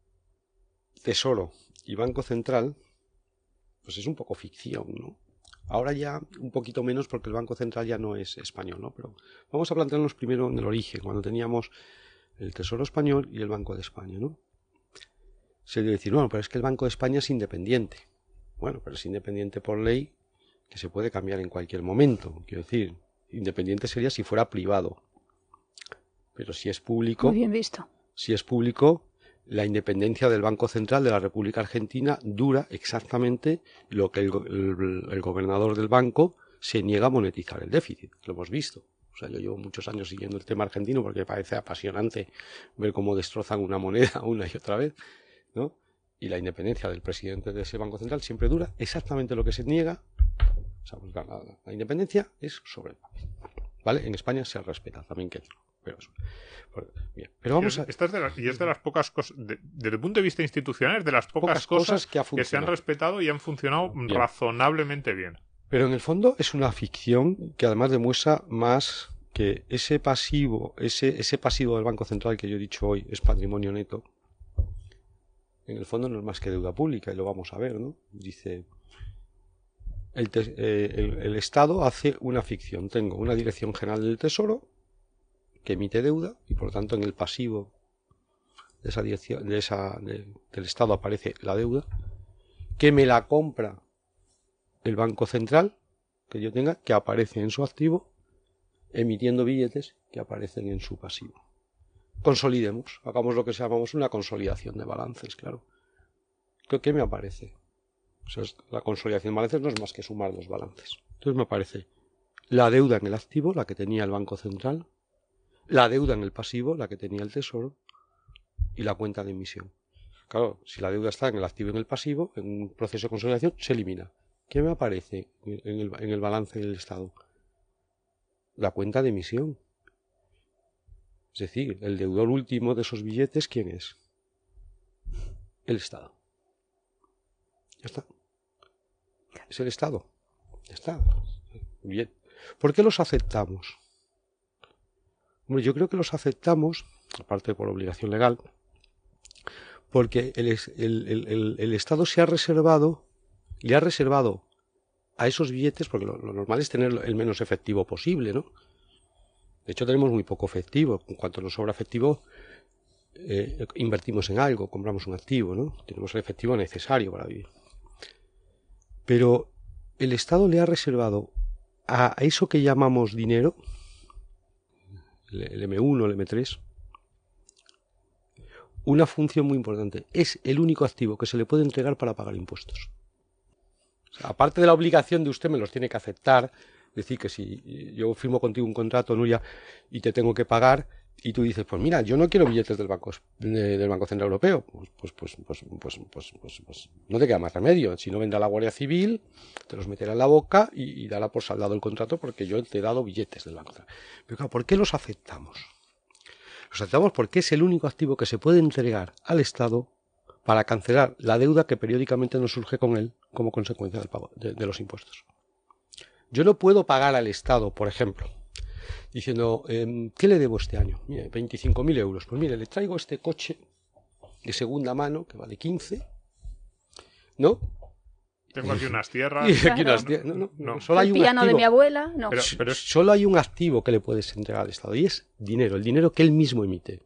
Tesoro y Banco Central, pues es un poco ficción, ¿no? Ahora ya un poquito menos porque el Banco Central ya no es español, ¿no? Pero vamos a plantearnos primero en el origen, cuando teníamos el Tesoro español y el Banco de España, ¿no? Se debe decir, bueno, pero es que el Banco de España es independiente. Bueno, pero es independiente por ley, que se puede cambiar en cualquier momento. Quiero decir, independiente sería si fuera privado. Pero si es público... Muy bien visto. Si es público, la independencia del Banco Central de la República Argentina dura exactamente lo que el, el, el gobernador del banco se niega a monetizar el déficit. Lo hemos visto. O sea, yo llevo muchos años siguiendo el tema argentino porque me parece apasionante ver cómo destrozan una moneda una y otra vez, ¿no? Y la independencia del presidente de ese Banco Central siempre dura exactamente lo que se niega. O sea, pues la, la, la independencia es sobre el papel, ¿vale? En España se respeta también, que pero eso. Pues, bien. Pero vamos a... Esta es de las, y es de las pocas cosas, de, desde el punto de vista institucional, es de las pocas, pocas cosas, cosas que, ha que se han respetado y han funcionado bien. razonablemente bien. Pero en el fondo es una ficción que además demuestra más que ese pasivo, ese, ese pasivo del Banco Central que yo he dicho hoy es patrimonio neto, en el fondo no es más que deuda pública, y lo vamos a ver, ¿no? Dice, el, te, eh, el, el Estado hace una ficción. Tengo una Dirección General del Tesoro que emite deuda, y por lo tanto en el pasivo de esa dirección, de esa, de, del Estado aparece la deuda, que me la compra el Banco Central, que yo tenga, que aparece en su activo, emitiendo billetes que aparecen en su pasivo. Consolidemos, hagamos lo que llamamos una consolidación de balances, claro. ¿Qué me aparece? O sea, la consolidación de balances no es más que sumar dos balances. Entonces me aparece la deuda en el activo, la que tenía el Banco Central, la deuda en el pasivo, la que tenía el Tesoro, y la cuenta de emisión. Claro, si la deuda está en el activo y en el pasivo, en un proceso de consolidación, se elimina. ¿Qué me aparece en el, en el balance del Estado? La cuenta de emisión. Es decir, el deudor último de esos billetes, ¿quién es? El Estado. Ya está. Es el Estado. Ya está. Bien. ¿Por qué los aceptamos? Hombre, yo creo que los aceptamos, aparte por obligación legal, porque el, el, el, el Estado se ha reservado, le ha reservado a esos billetes, porque lo, lo normal es tener el menos efectivo posible, ¿no? De hecho, tenemos muy poco efectivo. En cuanto nos sobra efectivo, eh, invertimos en algo, compramos un activo, ¿no? Tenemos el efectivo necesario para vivir. Pero el Estado le ha reservado a eso que llamamos dinero, el eme uno, el eme tres, una función muy importante. Es el único activo que se le puede entregar para pagar impuestos. O sea, aparte de la obligación de usted me los tiene que aceptar, decir que si yo firmo contigo un contrato, Nuria, y te tengo que pagar, y tú dices, pues mira, yo no quiero billetes del Banco, de, del Banco Central Europeo, pues pues pues, pues, pues, pues, pues, pues no te queda más remedio. Si no, vendrá la Guardia Civil, te los meterá en la boca y, y dará por saldado el contrato porque yo te he dado billetes del Banco Central. Pero claro, ¿por qué los aceptamos? Los aceptamos porque es el único activo que se puede entregar al Estado para cancelar la deuda que periódicamente nos surge con él como consecuencia del pago de, de los impuestos. Yo no puedo pagar al Estado, por ejemplo, diciendo, eh, ¿qué le debo este año? Mire, veinticinco mil euros. Pues mire, le traigo este coche de segunda mano que vale quince, ¿no? Tengo aquí unas tierras. Claro. Aquí unas tierras. No, no, No. Solo hay El un piano activo. de mi abuela, no. Pero, pero es- Solo hay un activo que le puedes entregar al Estado y es dinero, el dinero que él mismo emite.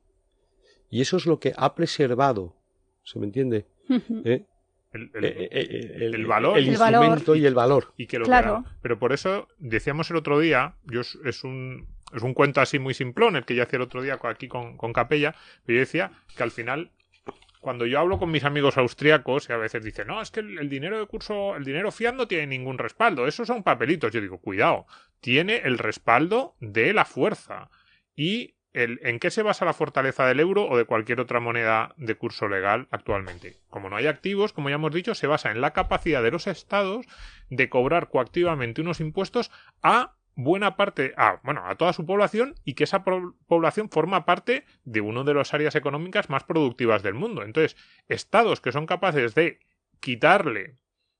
Y eso es lo que ha preservado, ¿se me entiende? ¿Eh? el, el- Eh, eh, eh, el, el valor. el El valor. instrumento y el valor. y que lo Claro. que- pero por eso decíamos el otro día, yo es, es un es un cuento así muy simplón el que yo hacía el otro día aquí con, con Capella, pero yo decía que al final cuando yo hablo con mis amigos austríacos y a veces dicen, no, es que el, el dinero de curso, el dinero fiat no tiene ningún respaldo, esos son papelitos. Yo digo, cuidado, tiene el respaldo de la fuerza. Y el, ¿en qué se basa la fortaleza del euro o de cualquier otra moneda de curso legal actualmente? Como no hay activos, como ya hemos dicho, se basa en la capacidad de los estados de cobrar coactivamente unos impuestos a buena parte, a, bueno, a toda su población, y que esa pro- población forma parte de una de las áreas económicas más productivas del mundo. Entonces, estados que son capaces de quitarle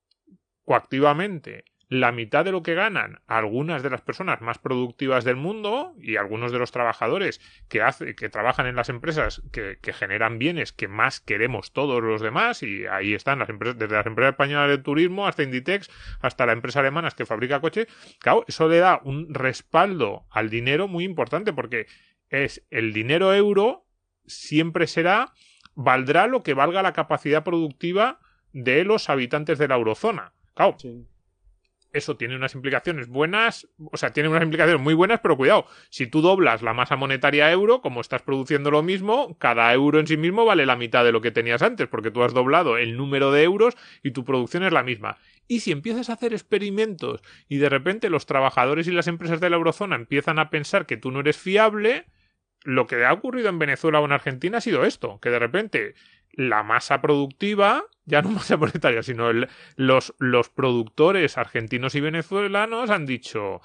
coactivamente la mitad de lo que ganan a algunas de las personas más productivas del mundo y algunos de los trabajadores que hace, que trabajan en las empresas que, que generan bienes que más queremos todos los demás, y ahí están las empresas, desde las empresas españolas de turismo hasta Inditex, hasta la empresa alemana que fabrica coches. Claro, eso le da un respaldo al dinero muy importante, porque es el dinero euro siempre será, valdrá lo que valga la capacidad productiva de los habitantes de la eurozona. Claro, Sí. eso tiene unas implicaciones buenas, o sea, tiene unas implicaciones muy buenas, pero cuidado, si tú doblas la masa monetaria euro, como estás produciendo lo mismo, cada euro en sí mismo vale la mitad de lo que tenías antes, porque tú has doblado el número de euros y tu producción es la misma. Y si empiezas a hacer experimentos y de repente los trabajadores y las empresas de la eurozona empiezan a pensar que tú no eres fiable, lo que ha ocurrido en Venezuela o en Argentina ha sido esto, que de repente la masa productiva, ya no masa monetaria, sino el, los, los productores argentinos y venezolanos han dicho,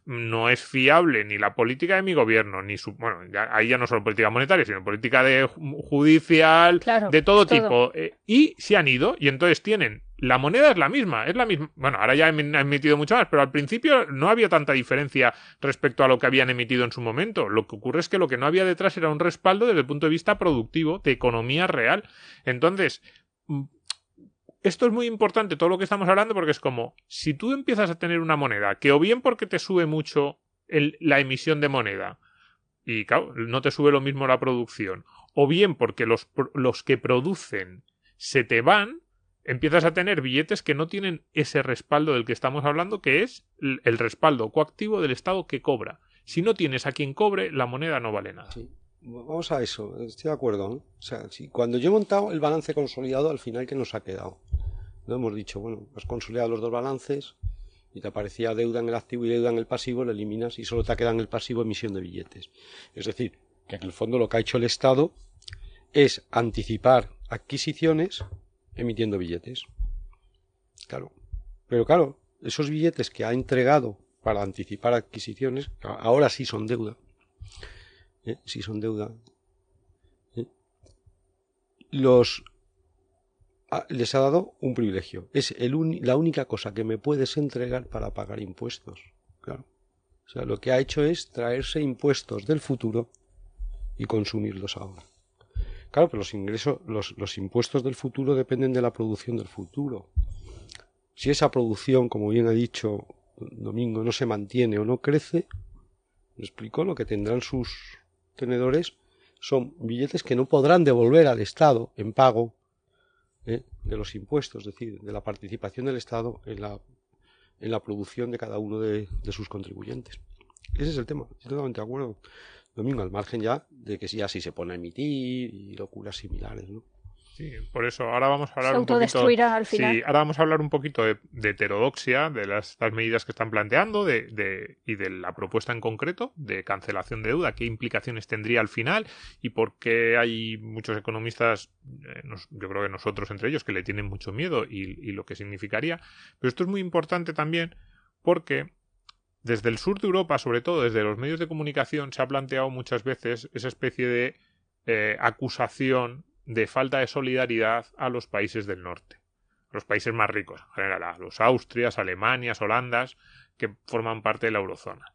no es fiable ni la política de mi gobierno, ni su... Bueno, ya, ahí ya no solo política monetaria, sino política de judicial, claro, de todo, todo. tipo. Eh, y se han ido, y entonces tienen... La moneda es la misma, es la misma. Bueno, ahora ya han emitido mucho más, pero al principio no había tanta diferencia respecto a lo que habían emitido en su momento. Lo que ocurre es que lo que no había detrás era un respaldo desde el punto de vista productivo, de economía real. Entonces... Esto es muy importante, todo lo que estamos hablando, porque es como, si tú empiezas a tener una moneda, que o bien porque te sube mucho el, la emisión de moneda, y claro, no te sube lo mismo la producción, o bien porque los, los que producen se te van, empiezas a tener billetes que no tienen ese respaldo del que estamos hablando, que es el, el respaldo coactivo del Estado que cobra. Si no tienes a quien cobre, la moneda no vale nada. Sí. Vamos a eso, estoy de acuerdo, ¿no? O sea, si cuando yo he montado el balance consolidado, al final, ¿qué nos ha quedado? No hemos dicho, bueno, has consolidado los dos balances y te aparecía deuda en el activo y deuda en el pasivo, lo eliminas y solo te queda en el pasivo emisión de billetes. Es decir, que en el fondo lo que ha hecho el Estado es anticipar adquisiciones emitiendo billetes. Claro. Pero claro, esos billetes que ha entregado para anticipar adquisiciones, ahora sí son deuda. ¿Eh? Sí son deuda. ¿Eh? Los ah, les ha dado un privilegio. Es el un, la única cosa que me puedes entregar para pagar impuestos. Claro. O sea, lo que ha hecho es traerse impuestos del futuro y consumirlos ahora. Claro, pero los ingresos, los, los impuestos del futuro dependen de la producción del futuro. Si esa producción, como bien ha dicho Domingo, no se mantiene o no crece, me explico, lo que tendrán sus tenedores son billetes que no podrán devolver al Estado en pago ¿eh? de los impuestos, es decir, de la participación del Estado en la, en la producción de cada uno de, de sus contribuyentes. Ese es el tema, estoy totalmente de acuerdo. Domingo, al margen ya de que ya sí se pone a emitir y locuras similares, ¿no? Sí, por eso ahora vamos a hablar se un poquito. autodestruirá al final. Sí, ahora vamos a hablar un poquito de, de heterodoxia, de las, las medidas que están planteando de, de, y de la propuesta en concreto de cancelación de deuda, qué implicaciones tendría al final y por qué hay muchos economistas, eh, nos, yo creo que nosotros entre ellos, que le tienen mucho miedo y, y lo que significaría. Pero esto es muy importante también porque desde el sur de Europa, sobre todo desde los medios de comunicación, se ha planteado muchas veces esa especie de eh, acusación de falta de solidaridad a los países del norte, a los países más ricos, en general, a los Austrias, Alemanias, Holandas, que forman parte de la eurozona.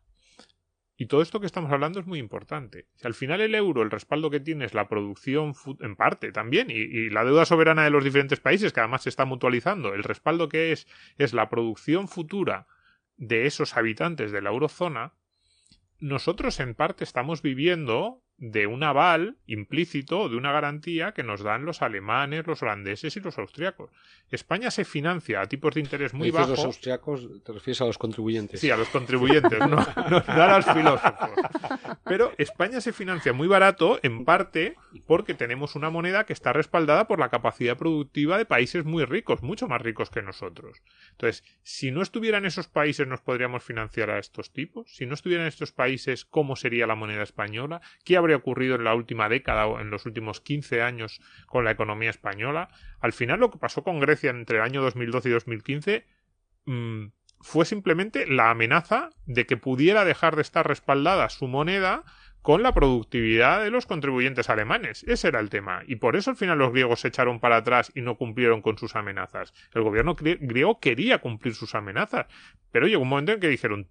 Y todo esto que estamos hablando es muy importante. Si al final el euro, el respaldo que tiene es la producción, en parte también, y, y la deuda soberana de los diferentes países, que además se está mutualizando, el respaldo que es, es la producción futura de esos habitantes de la eurozona, nosotros en parte estamos viviendo de un aval implícito, de una garantía que nos dan los alemanes, los holandeses y los austriacos. España se financia a tipos de interés muy bajos. Los austriacos te refieres a los contribuyentes. Sí, a los contribuyentes, no, no, no a los filósofos. Pero España se financia muy barato, en parte porque tenemos una moneda que está respaldada por la capacidad productiva de países muy ricos, mucho más ricos que nosotros. Entonces, si no estuvieran esos países, ¿nos podríamos financiar a estos tipos? Si no estuvieran estos países, ¿cómo sería la moneda española? ¿Qué habría ocurrido en la última década o en los últimos quince años con la economía española? Al final, lo que pasó con Grecia entre el año dos mil doce y dos mil quince mmm, fue simplemente la amenaza de que pudiera dejar de estar respaldada su moneda con la productividad de los contribuyentes alemanes. Ese era el tema. Y por eso al final los griegos se echaron para atrás y no cumplieron con sus amenazas. El gobierno griego quería cumplir sus amenazas, pero llegó un momento en que dijeron: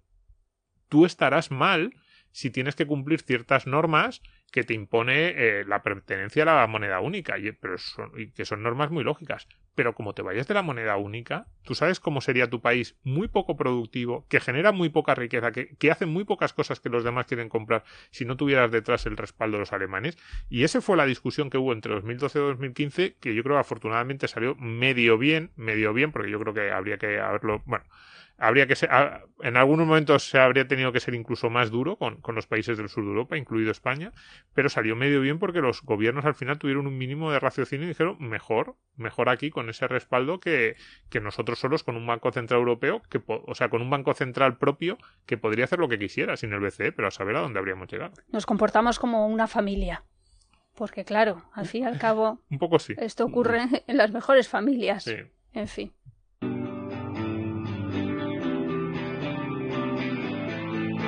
tú estarás mal si tienes que cumplir ciertas normas que te impone eh, la pertenencia a la moneda única, y, pero son, y que son normas muy lógicas. Pero como te vayas de la moneda única, tú sabes cómo sería tu país muy poco productivo, que genera muy poca riqueza, que, que hace muy pocas cosas que los demás quieren comprar si no tuvieras detrás el respaldo de los alemanes. Y esa fue la discusión que hubo entre dos mil doce y dos mil quince, que yo creo que afortunadamente salió medio bien, medio bien, porque yo creo que habría que haberlo... bueno habría que ser, en algunos momentos se habría tenido que ser incluso más duro con, con los países del sur de Europa, incluido España, pero salió medio bien porque los gobiernos al final tuvieron un mínimo de raciocinio y dijeron mejor, mejor aquí con ese respaldo que, que nosotros solos con un Banco Central Europeo, que o sea, con un Banco Central propio que podría hacer lo que quisiera sin el B C E, pero a saber a dónde habríamos llegado. Nos comportamos como una familia, porque claro, al fin y al cabo un poco sí. Esto ocurre en las mejores familias, sí. En fin.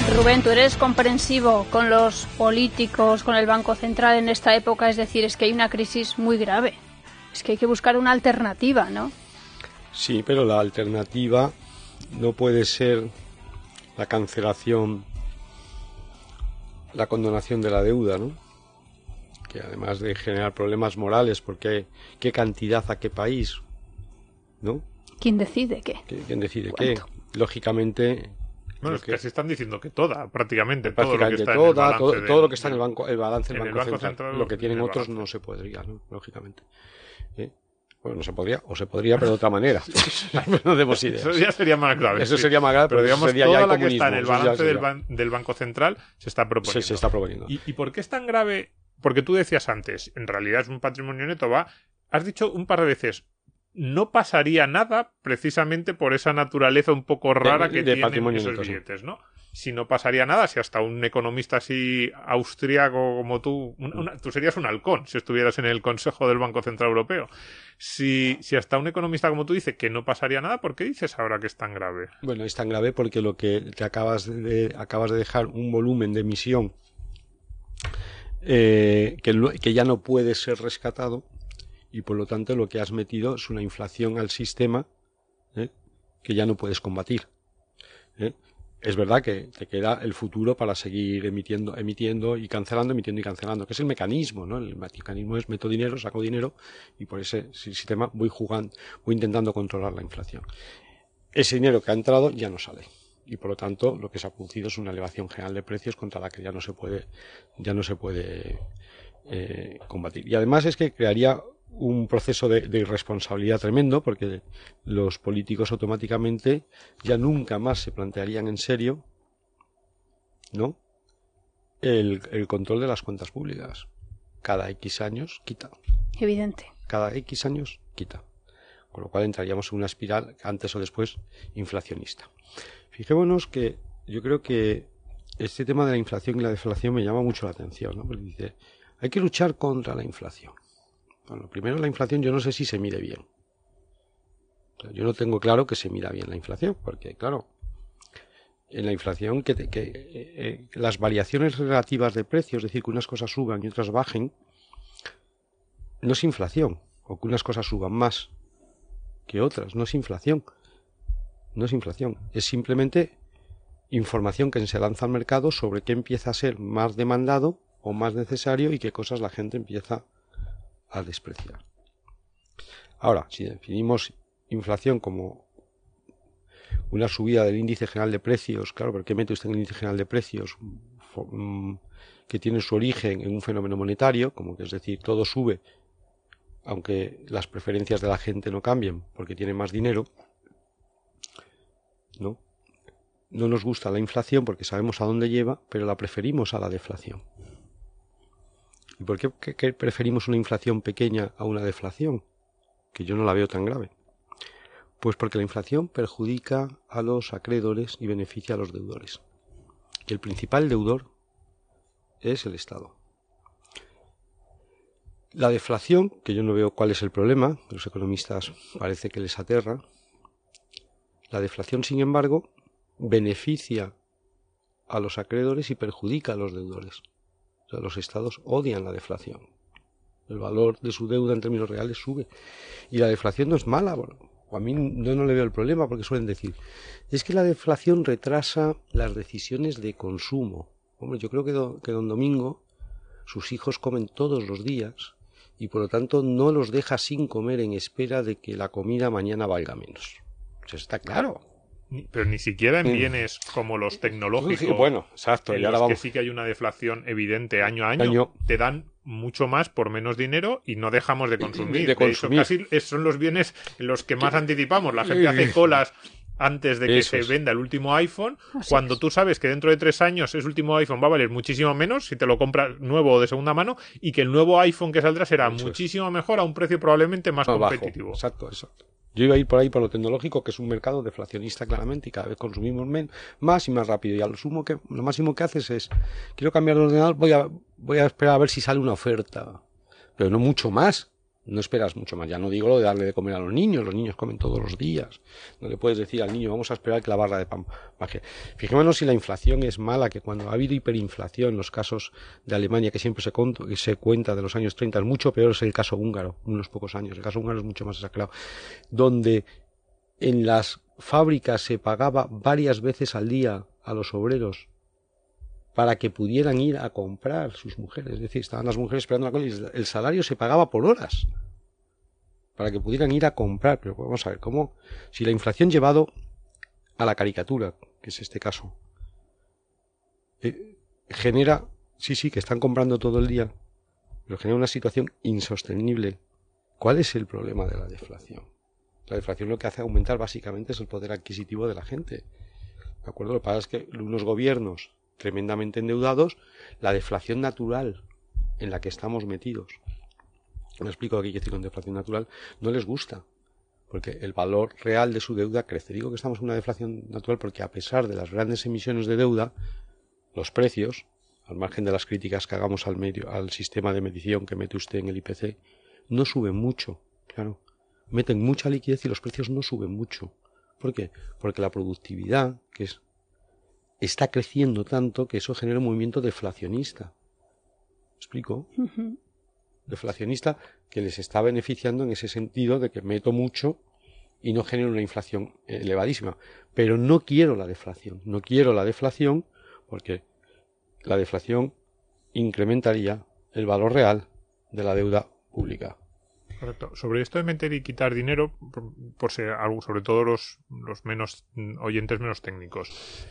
Rubén, ¿tú eres comprensivo con los políticos, con el Banco Central en esta época? Es decir, es que hay una crisis muy grave. Es que hay que buscar una alternativa, ¿no? Sí, pero la alternativa no puede ser la cancelación, la condonación de la deuda, ¿no? Que además de generar problemas morales, porque qué cantidad a qué país, ¿no? ¿Quién decide qué? ¿Quién decide ¿Cuánto? qué? Lógicamente... Bueno, es que, que se están diciendo que toda, prácticamente, prácticamente todo lo que está toda, en el todo, balance todo del, lo que está en el banco, el balance del en el Banco, Banco Central, Central, lo que tienen en el otros balance. no se podría, ¿no? Lógicamente. ¿Eh? Bueno, no se podría, o se podría, pero de otra manera. No demos ideas. Eso ya sería más grave. Eso sí. sería más grave, pero pero digamos, sería toda ya la el que está en el comunismo, eso ya balance del, sería. ban del Banco Central se está proponiendo. Se, se está proponiendo. ¿Y, ¿Y por qué es tan grave? Porque tú decías antes, en realidad es un patrimonio neto, va. Has dicho un par de veces, no pasaría nada precisamente por esa naturaleza un poco rara de, que de tienen esos neto, billetes, ¿no? Si no pasaría nada, si hasta un economista así austríaco como tú, una, una, tú serías un halcón si estuvieras en el Consejo del Banco Central Europeo. Si, si hasta un economista como tú dice que no pasaría nada, ¿por qué dices ahora que es tan grave? Bueno, es tan grave porque lo que te acabas de, acabas de dejar un volumen de emisión eh, que, que ya no puede ser rescatado y por lo tanto lo que has metido es una inflación al sistema ¿eh? que ya no puedes combatir. ¿eh? Es verdad que te queda el futuro para seguir emitiendo, emitiendo y cancelando, emitiendo y cancelando, que es el mecanismo, ¿no? El mecanismo es meto dinero, saco dinero y por ese sistema voy jugando, voy intentando controlar la inflación. Ese dinero que ha entrado ya no sale y por lo tanto lo que se ha producido es una elevación general de precios contra la que ya no se puede, ya no se puede eh, combatir. Y además es que crearía un proceso de, de irresponsabilidad tremendo porque los políticos automáticamente ya nunca más se plantearían en serio ¿no? el, el control de las cuentas públicas. Cada X años quita. Evidente. Cada X años quita. Con lo cual entraríamos en una espiral antes o después inflacionista. Fijémonos que yo creo que este tema de la inflación y la deflación me llama mucho la atención, ¿no? Porque dice, hay que luchar contra la inflación. Bueno, primero la inflación yo no sé si se mide bien. O sea, yo no tengo claro que se mida bien la inflación, porque claro, en la inflación que, te, que eh, eh, las variaciones relativas de precios, es decir, que unas cosas suban y otras bajen, no es inflación, o que unas cosas suban más que otras, no es inflación. No es inflación, es simplemente información que se lanza al mercado sobre qué empieza a ser más demandado o más necesario y qué cosas la gente empieza a despreciar. Ahora, si definimos inflación como una subida del índice general de precios, claro, ¿por qué mete usted en el índice general de precios? Que tiene su origen en un fenómeno monetario, como que es decir, todo sube, aunque las preferencias de la gente no cambien, porque tiene más dinero, ¿no? No nos gusta la inflación porque sabemos a dónde lleva, pero la preferimos a la deflación. ¿Y por qué, qué, qué preferimos una inflación pequeña a una deflación? Que yo no la veo tan grave. Pues porque la inflación perjudica a los acreedores y beneficia a los deudores. Y el principal deudor es el Estado. La deflación, que yo no veo cuál es el problema, los economistas parece que les aterra. La deflación, sin embargo, beneficia a los acreedores y perjudica a los deudores. O sea, los estados odian la deflación. El valor de su deuda en términos reales sube. Y la deflación no es mala. Bueno, a mí yo no le veo el problema porque suelen decir, es que la deflación retrasa las decisiones de consumo. Hombre, yo creo que, do, que don Domingo, sus hijos comen todos los días y por lo tanto no los deja sin comer en espera de que la comida mañana valga menos. Eso está claro. Pero ni siquiera en bienes como los tecnológicos, bueno, exacto, en y ahora los que vamos. sí que hay una deflación evidente año a año, año, te dan mucho más por menos dinero y no dejamos de consumir. De consumir. De hecho, casi son los bienes en los que más anticipamos. La gente hace colas antes de que Eso se es. venda el último iPhone, Así cuando es. tú sabes que dentro de tres años ese último iPhone va a valer muchísimo menos si te lo compras nuevo o de segunda mano, y que el nuevo iPhone que saldrá será Eso muchísimo es. mejor a un precio probablemente más, más competitivo. bajo. Exacto, exacto. Yo iba a ir por ahí por lo tecnológico, que es un mercado deflacionista claramente y cada vez consumimos menos, más y más rápido. Y a lo sumo que, lo máximo que haces es, quiero cambiar de ordenador, voy a, voy a esperar a ver si sale una oferta. Pero no mucho más. No esperas mucho más. Ya no digo lo de darle de comer a los niños. Los niños comen todos los días. No le puedes decir al niño, vamos a esperar que la barra de pan baje. Fijémonos si la inflación es mala, que cuando ha habido hiperinflación, los casos de Alemania, que siempre se, conto, que se cuenta de los años treinta, es mucho peor es el caso húngaro, unos pocos años. El caso húngaro es mucho más exagerado. Donde en las fábricas se pagaba varias veces al día a los obreros para que pudieran ir a comprar sus mujeres. Es decir, estaban las mujeres esperando la cola y el salario se pagaba por horas para que pudieran ir a comprar. Pero vamos a ver, ¿cómo? Si la inflación llevado a la caricatura, que es este caso, eh, genera, sí, sí, que están comprando todo el día, pero genera una situación insostenible. ¿Cuál es el problema de la deflación? La deflación lo que hace aumentar básicamente es el poder adquisitivo de la gente. ¿De acuerdo? Lo que pasa es que unos gobiernos tremendamente endeudados, la deflación natural en la que estamos metidos, me explico lo que quiero decir con deflación natural, no les gusta, porque el valor real de su deuda crece. Digo que estamos en una deflación natural porque a pesar de las grandes emisiones de deuda, los precios, al margen de las críticas que hagamos al medio, al sistema de medición que mete usted en el I P C, no suben mucho, claro. Meten mucha liquidez y los precios no suben mucho. ¿Por qué? Porque la productividad, que es está creciendo tanto que eso genera un movimiento deflacionista. ¿Me explico? Uh-huh. Deflacionista que les está beneficiando en ese sentido de que meto mucho y no genero una inflación elevadísima. Pero no quiero la deflación. No quiero la deflación porque la deflación incrementaría el valor real de la deuda pública. Correcto. Sobre esto de meter y quitar dinero, por, por ser algo, sobre todo los, los menos oyentes menos técnicos.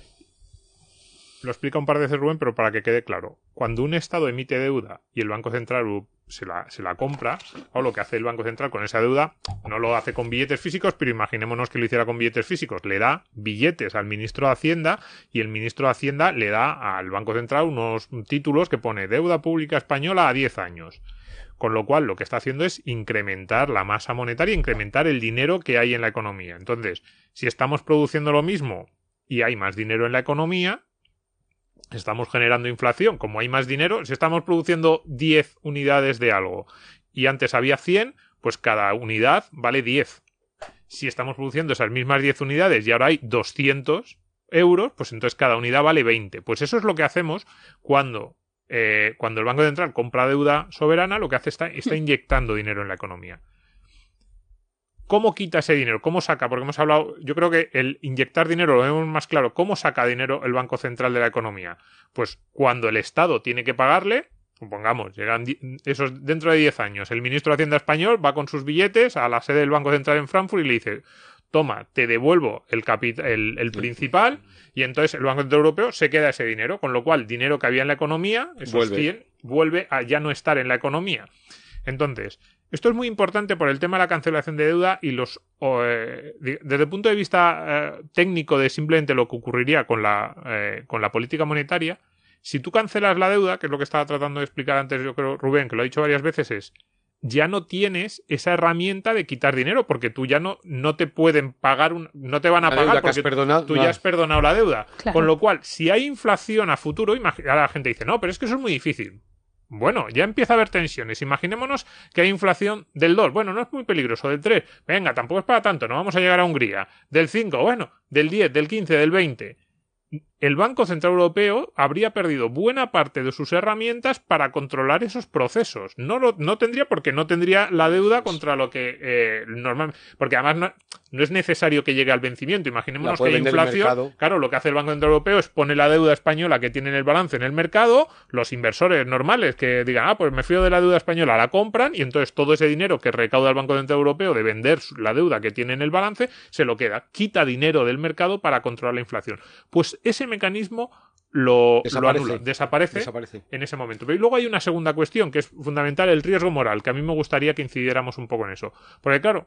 Lo explica un par de veces Rubén, pero para que quede claro. Cuando un Estado emite deuda y el Banco Central se la, se la compra, o lo que hace el Banco Central con esa deuda, no lo hace con billetes físicos, pero imaginémonos que lo hiciera con billetes físicos. Le da billetes al ministro de Hacienda y el ministro de Hacienda le da al Banco Central unos títulos que pone deuda pública española a diez años. Con lo cual, lo que está haciendo es incrementar la masa monetaria, incrementar el dinero que hay en la economía. Entonces, si estamos produciendo lo mismo y hay más dinero en la economía, estamos generando inflación. Como hay más dinero, si estamos produciendo diez unidades de algo y antes había cien, pues cada unidad vale diez. Si estamos produciendo esas mismas diez unidades y ahora hay doscientos euros, pues entonces cada unidad vale veinte. Pues eso es lo que hacemos cuando, eh, cuando el Banco Central compra deuda soberana, lo que hace está, está inyectando dinero en la economía. ¿Cómo quita ese dinero? ¿Cómo saca? Porque hemos hablado, yo creo que el inyectar dinero lo vemos más claro. ¿Cómo saca dinero el Banco Central de la economía? Pues cuando el Estado tiene que pagarle, supongamos, llegan esos dentro de diez años, el ministro de Hacienda español va con sus billetes a la sede del Banco Central en Frankfurt y le dice, toma, te devuelvo el, capi- el, el principal, y entonces el Banco Central Europeo se queda ese dinero, con lo cual dinero que había en la economía, esos vuelve. cien, vuelve a ya no estar en la economía. Entonces, esto es muy importante por el tema de la cancelación de deuda y los eh, desde el punto de vista eh, técnico de simplemente lo que ocurriría con la, eh, con la política monetaria. Si tú cancelas la deuda, que es lo que estaba tratando de explicar antes yo creo Rubén, que lo ha dicho varias veces, es ya no tienes esa herramienta de quitar dinero porque tú ya no, no te pueden pagar, un, no te van a la pagar porque tú no. ya has perdonado la deuda. Claro. Con lo cual, si hay inflación a futuro, imagina, la gente dice, no, pero es que eso es muy difícil. Bueno, ya empieza a haber tensiones. Imaginémonos que hay inflación del dos. Bueno, no es muy peligroso. Del tres. Venga, tampoco es para tanto. No vamos a llegar a Hungría. Del cinco. Bueno, del diez, del quince, del veinte. El Banco Central Europeo habría perdido buena parte de sus herramientas para controlar esos procesos. No lo, no tendría porque no tendría la deuda contra lo que eh, normalmente... Porque además no, no es necesario que llegue al vencimiento. Imaginémonos que hay inflación. Claro, lo que hace el Banco Central Europeo es pone la deuda española que tiene en el balance en el mercado, los inversores normales que digan, ah, pues me fío de la deuda española, la compran y entonces todo ese dinero que recauda el Banco Central Europeo de vender la deuda que tiene en el balance se lo queda. Quita dinero del mercado para controlar la inflación. Pues ese mecanismo lo, desaparece. lo anula, desaparece, desaparece en ese momento. Pero y luego hay una segunda cuestión que es fundamental, el riesgo moral, que a mí me gustaría que incidiéramos un poco en eso. Porque claro,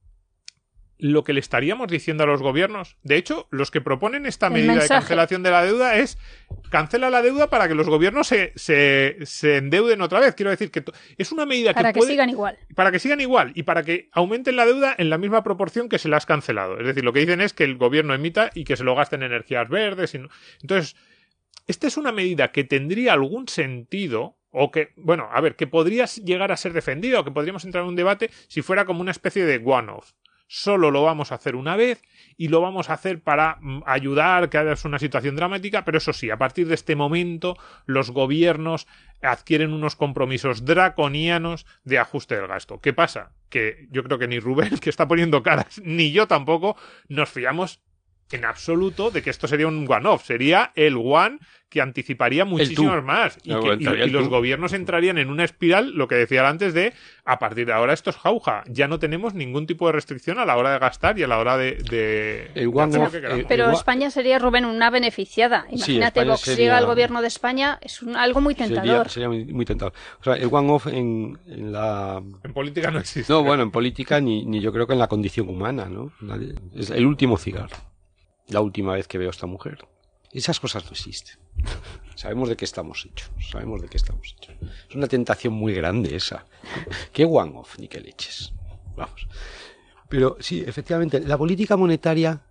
lo que le estaríamos diciendo a los gobiernos, de hecho, los que proponen esta el medida mensaje. de cancelación de la deuda es cancela la deuda para que los gobiernos se, se, se endeuden otra vez. Quiero decir que es una medida para que que puede, sigan igual. Para que sigan igual y para que aumenten la deuda en la misma proporción que se la has cancelado. Es decir, lo que dicen es que el gobierno emita y que se lo gaste en energías verdes. Y no. Entonces, esta es una medida que tendría algún sentido O que, bueno, a ver, que podría llegar a ser defendido, o que podríamos entrar en un debate si fuera como una especie de one-off. Solo lo vamos a hacer una vez y lo vamos a hacer para mm, ayudar, que haya una situación dramática, pero eso sí, a partir de este momento los gobiernos adquieren unos compromisos draconianos de ajuste del gasto. ¿Qué pasa? Que yo creo que ni Rubén, que está poniendo caras, ni yo tampoco nos fiamos en absoluto de que esto sería un one-off. Sería el one que anticiparía muchísimos más. Y, que, y, y los gobiernos entrarían en una espiral, lo que decía antes, de a partir de ahora esto es jauja. Ya no tenemos ningún tipo de restricción a la hora de gastar y a la hora de... de, el one de off, que pero el, España sería, Rubén, una beneficiada. Imagínate, sí, Vox sería, llega al gobierno de España, es un, algo muy tentador. Sería, sería muy, muy tentador. O sea, el one-off en, en la... En política no existe. No, bueno, en política ni, ni yo creo que en la condición humana, ¿no? Es el último cigarro. La última vez que veo a esta mujer. Esas cosas no existen. Sabemos de qué estamos hechos. Sabemos de qué estamos hechos. Es una tentación muy grande esa. ¿Qué one-off? Ni qué leches. Vamos. Pero sí, efectivamente, la política monetaria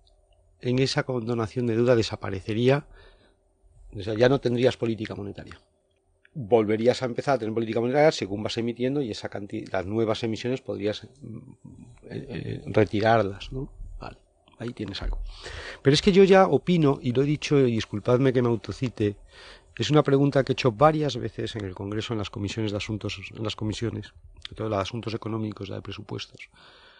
en esa condonación de deuda desaparecería. O sea, ya no tendrías política monetaria. Volverías a empezar a tener política monetaria según vas emitiendo y esa cantidad, las nuevas emisiones podrías eh, eh, retirarlas, ¿no? Vale. Ahí tienes algo. Pero es que yo ya opino, y lo he dicho, y disculpadme que me autocite, es una pregunta que he hecho varias veces en el Congreso, en las comisiones de asuntos, en las comisiones, sobre todo la de asuntos económicos, la de presupuestos,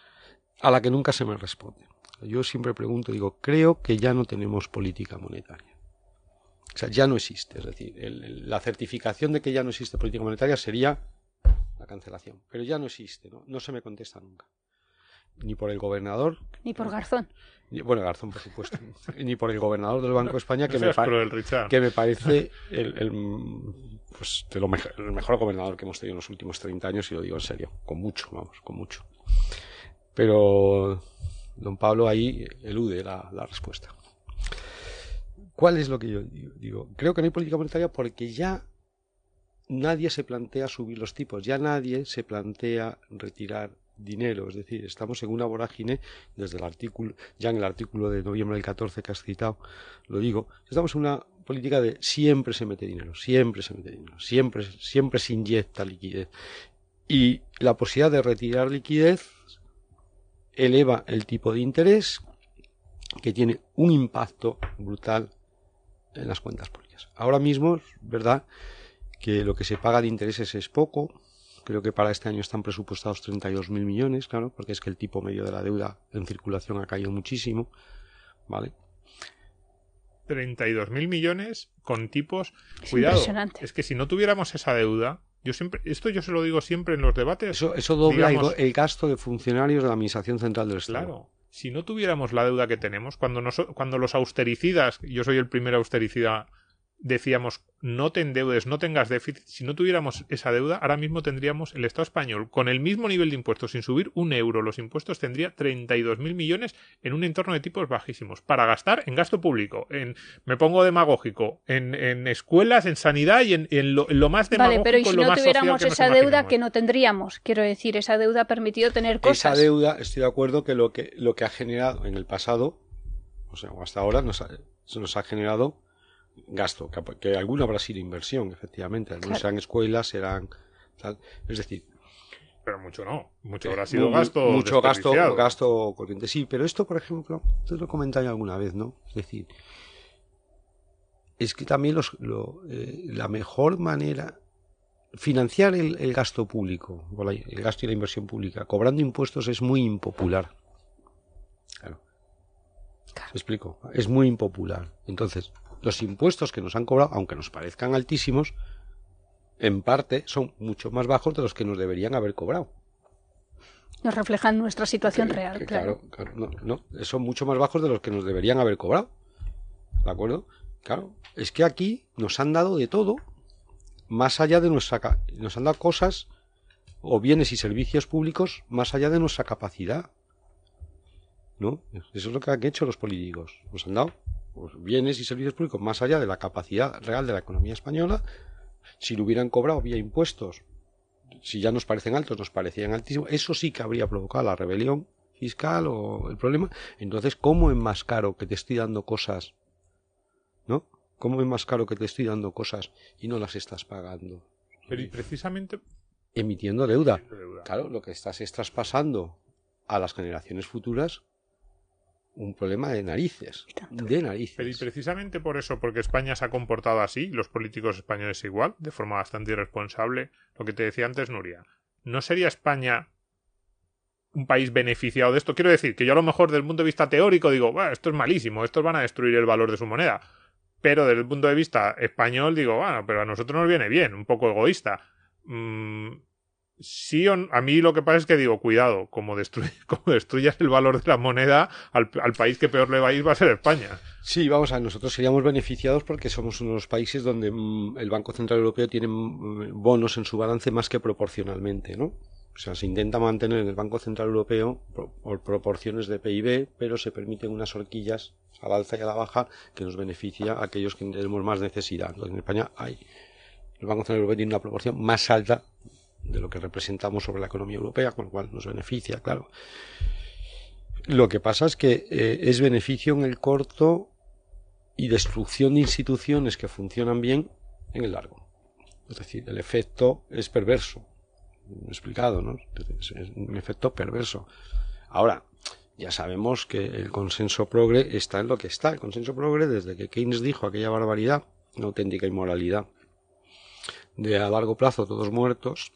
a la que nunca se me responde. Yo siempre pregunto, digo, creo que ya no tenemos política monetaria. O sea, ya no existe. Es decir, el, el, la certificación de que ya no existe política monetaria sería la cancelación. Pero ya no existe, ¿no? No se me contesta nunca. Ni por el gobernador. Ni por Garzón. Ni, bueno, Garzón, por supuesto. Ni por el gobernador del Banco de España, que, no me, pa cruel, que me parece el, el, pues, de lo mejor, el mejor gobernador que hemos tenido en los últimos treinta años, y lo digo en serio. Con mucho, vamos, con mucho. Pero don Pablo ahí elude la, la respuesta. ¿Cuál es lo que yo digo? Creo que no hay política monetaria porque ya nadie se plantea subir los tipos. Ya nadie se plantea retirar dinero, es decir, estamos en una vorágine desde el artículo, ya en el artículo de noviembre del catorce que has citado, lo digo, estamos en una política de siempre se mete dinero, siempre se mete dinero, siempre, siempre se inyecta liquidez. Y la posibilidad de retirar liquidez eleva el tipo de interés, que tiene un impacto brutal en las cuentas públicas. Ahora mismo es verdad que lo que se paga de intereses es poco. Creo que para este año están presupuestados treinta y dos mil millones, claro, porque es que el tipo medio de la deuda en circulación ha caído muchísimo, ¿vale? treinta y dos mil millones con tipos... Es Cuidado, es que si no tuviéramos esa deuda, yo siempre, esto yo se lo digo siempre en los debates... Eso, eso dobla digamos, el, el gasto de funcionarios de la Administración Central del Estado. Claro, si no tuviéramos la deuda que tenemos, cuando, nos, cuando los austericidas, yo soy el primer austericida, decíamos, no te endeudes, no tengas déficit, si no tuviéramos esa deuda, ahora mismo tendríamos el Estado español, con el mismo nivel de impuestos, sin subir un euro los impuestos, tendría treinta y dos mil millones en un entorno de tipos bajísimos, para gastar en gasto público, en, me pongo demagógico, en, en escuelas, en sanidad y en, en, lo, en lo más demagógico. Vale, pero y si no tuviéramos esa deuda, que no no tendríamos, quiero decir, esa deuda ha permitido tener cosas. Esa deuda, estoy de acuerdo que lo que, lo que ha generado en el pasado, o sea, hasta ahora, nos ha, se nos ha generado gasto, que, que alguno habrá sido inversión, efectivamente, algunos claro. serán escuelas, serán tal, es decir, pero mucho no, mucho habrá sido gasto mucho gasto, gasto corriente, sí, pero esto, por ejemplo, te lo he comentado alguna vez, ¿no? Es decir, es que también los, lo, eh, la mejor manera financiar el, el gasto público, el gasto y la inversión pública, cobrando impuestos es muy impopular. Claro. Claro. ¿Me explico? Es muy impopular. Entonces, los impuestos que nos han cobrado, aunque nos parezcan altísimos, en parte son mucho más bajos de los que nos deberían haber cobrado. Nos reflejan nuestra situación que, real, que, claro. Claro, claro no, no, son mucho más bajos de los que nos deberían haber cobrado. ¿De acuerdo? Claro, es que aquí nos han dado de todo, más allá de nuestra... Nos han dado cosas o bienes y servicios públicos más allá de nuestra capacidad. ¿No? Eso es lo que han hecho los políticos. Nos han dado pues, bienes y servicios públicos más allá de la capacidad real de la economía española. Si lo hubieran cobrado vía impuestos, si ya nos parecen altos, nos parecían altísimos, eso sí que habría provocado la rebelión fiscal o el problema. Entonces, ¿cómo enmascaro que te estoy dando cosas, ¿no? ¿Cómo es más caro que te estoy dando cosas y no las estás pagando? Pero y precisamente... Emitiendo deuda. Emitiendo deuda. Claro, lo que estás es traspasando a las generaciones futuras un problema de narices. De narices. Pero y precisamente por eso, porque España se ha comportado así, los políticos españoles igual, de forma bastante irresponsable, lo que te decía antes, Nuria, ¿no sería España un país beneficiado de esto? Quiero decir, que yo a lo mejor desde el punto de vista teórico digo, bueno, esto es malísimo, estos van a destruir el valor de su moneda. Pero desde el punto de vista español digo, bueno, pero a nosotros nos viene bien, un poco egoísta. Mm, sí, a mí lo que pasa es que digo, cuidado, como, destruy, como destruyas el valor de la moneda, al, al país que peor le va a ir va a ser España. Sí, vamos a ver, nosotros seríamos beneficiados porque somos uno de los países donde mmm, el Banco Central Europeo tiene mmm, bonos en su balance más que proporcionalmente, ¿no? O sea, se intenta mantener en el Banco Central Europeo por, por proporciones de P I B, pero se permiten unas horquillas al alza y a la baja que nos beneficia a aquellos que tenemos más necesidad. Entonces, en España hay, el Banco Central Europeo tiene una proporción más alta de lo que representamos sobre la economía europea, con lo cual nos beneficia, claro. Lo que pasa es que eh, es beneficio en el corto y destrucción de instituciones que funcionan bien en el largo. Es decir, el efecto es perverso. Explicado, ¿no? Es un efecto perverso. Ahora, ya sabemos que el consenso progre está en lo que está. El consenso progre, desde que Keynes dijo aquella barbaridad, una auténtica inmoralidad, de a largo plazo todos muertos.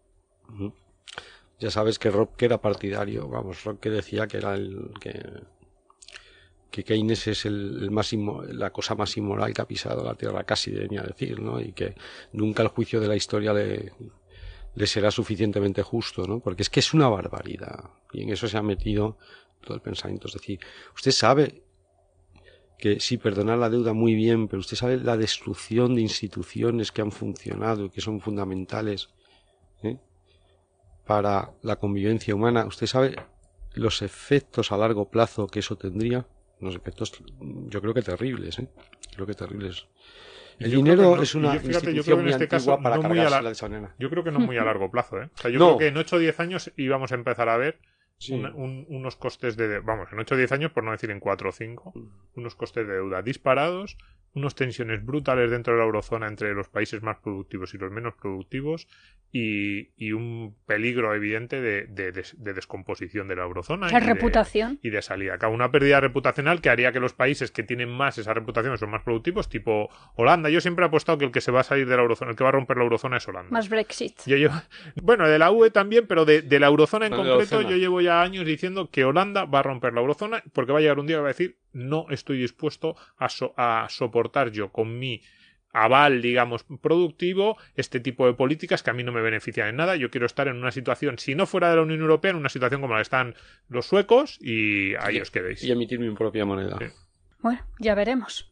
Ya sabes que Rothke era partidario, vamos, Rothke decía que era el que, que Keynes es el, el más inmo, la cosa más inmoral que ha pisado la tierra, casi venía a decir, ¿no? Y que nunca el juicio de la historia le le será suficientemente justo, ¿no? Porque es que es una barbaridad. Y en eso se ha metido todo el pensamiento. Es decir, usted sabe que sí, perdonar la deuda muy bien, pero usted sabe la destrucción de instituciones que han funcionado y que son fundamentales, ¿eh?, para la convivencia humana. Usted sabe los efectos a largo plazo que eso tendría. Los efectos, yo creo que terribles, ¿eh? Creo que terribles. El yo dinero no, es una yo, fíjate, institución yo creo que en muy este antigua caso para no muy cargarse a la, la de esa manera. Yo creo que no muy a largo plazo, ¿eh? O sea, yo no. creo que en ocho o diez años íbamos a empezar a ver sí. una, un, unos costes de... Vamos, en ocho o diez años, por no decir en cuatro o cinco, unos costes de deuda disparados, unas tensiones brutales dentro de la eurozona entre los países más productivos y los menos productivos y, y un peligro evidente de, de, de, de descomposición de la eurozona. La y reputación. De, y de salida. Acá una pérdida reputacional que haría que los países que tienen más esa reputación son más productivos, tipo Holanda. Yo siempre he apostado que el que se va a salir de la eurozona, el que va a romper la eurozona es Holanda. Más Brexit. Yo llevo, bueno, de la U E también, pero de, de la eurozona en pero concreto eurozona. Yo llevo ya años diciendo que Holanda va a romper la eurozona porque va a llegar un día y va a decir no estoy dispuesto a, so, a soportar yo con mi aval, digamos, productivo, este tipo de políticas que a mí no me benefician en nada. Yo quiero estar en una situación, si no fuera de la Unión Europea, en una situación como la que están los suecos y ahí y, os quedéis. Y emitir mi propia moneda. Sí. Bueno, ya veremos.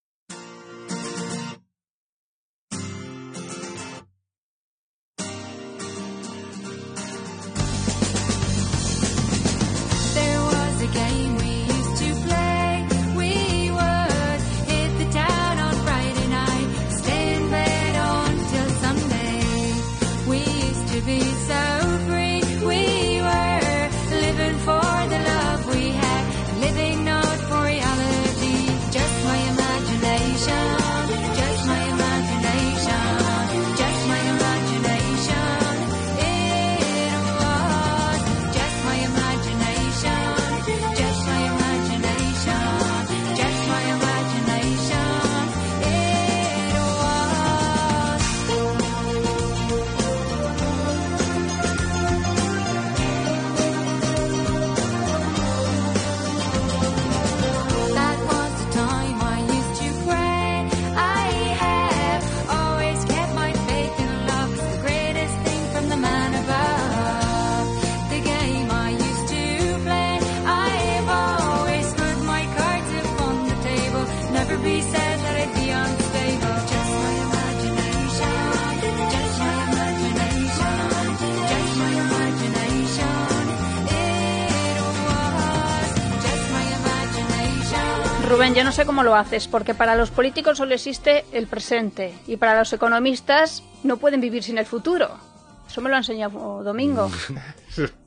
Rubén, yo no sé cómo lo haces, porque para los políticos solo existe el presente y para los economistas no pueden vivir sin el futuro. Eso me lo ha enseñado Domingo.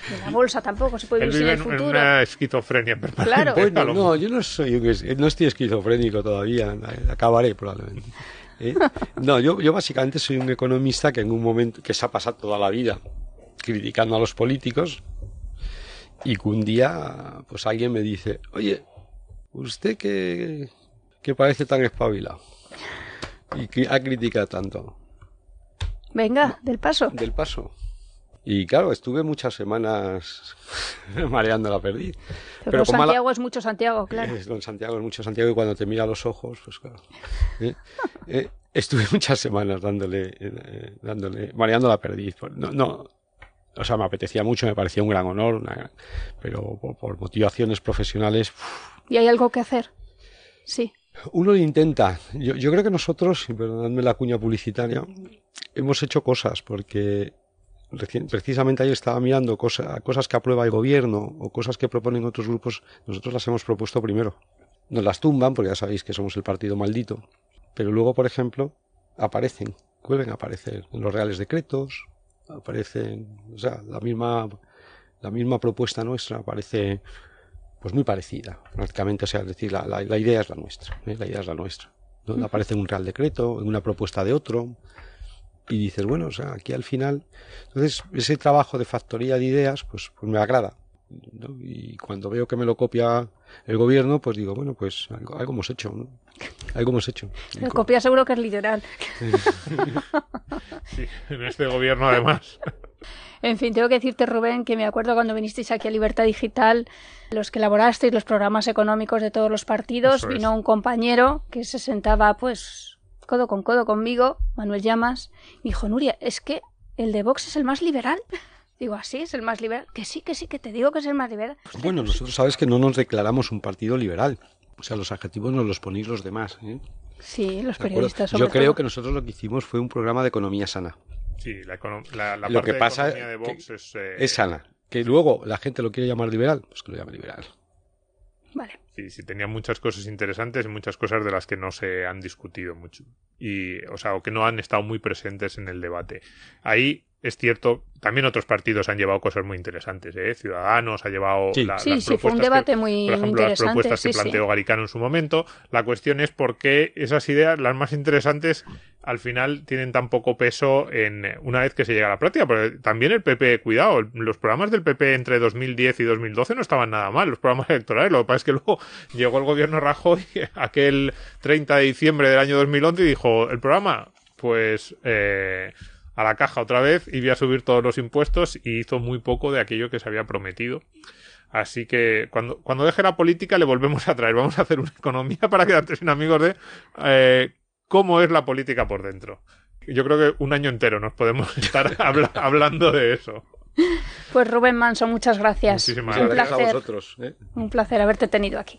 De la bolsa tampoco se puede Él vivir sin vive el en, en futuro. una esquizofrenia permanente. Claro. Bueno, no, yo no soy, un- no estoy esquizofrénico todavía, acabaré probablemente. ¿Eh? No, yo, yo básicamente soy un economista que en un momento, que se ha pasado toda la vida criticando a los políticos y que un día, pues alguien me dice, oye, usted que, que parece tan espabilado y que ha criticado tanto Venga, del paso. del paso. Y claro, estuve muchas semanas mareando la perdiz. Pero como a la- Santiago es mucho Santiago, claro. Es don Santiago, es mucho Santiago y cuando te mira a los ojos, pues claro. Eh, eh, estuve muchas semanas dándole, eh, dándole, mareando la perdiz. No, no, o sea, me apetecía mucho, me parecía un gran honor, una gran- pero por, por motivaciones profesionales, uf, ¿Y hay algo que hacer? Sí. uno lo intenta. Yo, yo creo que nosotros, y perdonadme la cuña publicitaria, hemos hecho cosas porque reci- precisamente ayer estaba mirando cosa- cosas que aprueba el gobierno o cosas que proponen otros grupos, nosotros las hemos propuesto primero. Nos las tumban porque ya sabéis que somos el partido maldito, pero luego, por ejemplo, aparecen, vuelven a aparecer en los reales decretos, aparecen, o sea, la misma, la misma propuesta nuestra aparece pues muy parecida, prácticamente, o sea, es decir, la, la, la idea es la nuestra, ¿eh? La idea es la nuestra. ¿No? Uh-huh. Aparece en un real decreto, en una propuesta de otro, y dices, bueno, o sea, aquí al final, entonces ese trabajo de factoría de ideas, pues, pues me agrada, ¿no? Y cuando veo que me lo copia el gobierno, pues digo, bueno, pues algo, algo hemos hecho, ¿no? Algo hemos hecho. El copia seguro que es literal. Sí, en este gobierno además. En fin, tengo que decirte, Rubén, que me acuerdo cuando vinisteis aquí a Libertad Digital, los que elaborasteis los programas económicos de todos los partidos, Eso es. vino un compañero que se sentaba, pues, codo con codo conmigo, Manuel Llamas, y dijo, Nuria, es que el de Vox es el más liberal. Digo, ¿así es el más liberal? Que sí, que sí, que te digo que es el más liberal. Bueno, nosotros sabes que no nos declaramos un partido liberal. O sea, los adjetivos nos los ponéis los demás, ¿eh? Sí, los ¿De acuerdo? periodistas sobre Yo creo todo. que nosotros lo que hicimos fue un programa de economía sana. Sí, la, econo- la, la Lo parte que pasa de economía de Vox que es... eh, Es sana. Que luego la gente lo quiere llamar liberal, pues que lo llame liberal. Vale. Sí, sí, tenía muchas cosas interesantes y muchas cosas de las que no se han discutido mucho. Y, o sea, o que no han estado muy presentes en el debate. Ahí es cierto, también otros partidos han llevado cosas muy interesantes, ¿eh? Ciudadanos ha llevado Sí. la- Sí, las sí, fue un propuestas debate que, muy, por muy ejemplo, las interesante. propuestas Sí, que sí. planteó Garicano en su momento. La cuestión es por qué esas ideas, las más interesantes, al final tienen tan poco peso en una vez que se llega a la práctica. Porque también el P P, cuidado, el- los programas del P P entre dos mil diez y dos mil doce no estaban nada mal, los programas electorales. Lo que pasa es que luego llegó el gobierno Rajoy aquel treinta de diciembre del año dos mil once y dijo, el programa, pues... Eh, a la caja otra vez y voy a subir todos los impuestos y hizo muy poco de aquello que se había prometido. Así que cuando, cuando deje la política le volvemos a traer. Vamos a hacer una economía para quedarte sin amigos de eh, cómo es la política por dentro. Yo creo que un año entero nos podemos estar habla- hablando de eso. Pues Rubén Manso, muchas gracias. Muchísimas un gracias a placer, vosotros, ¿eh? un placer haberte tenido aquí.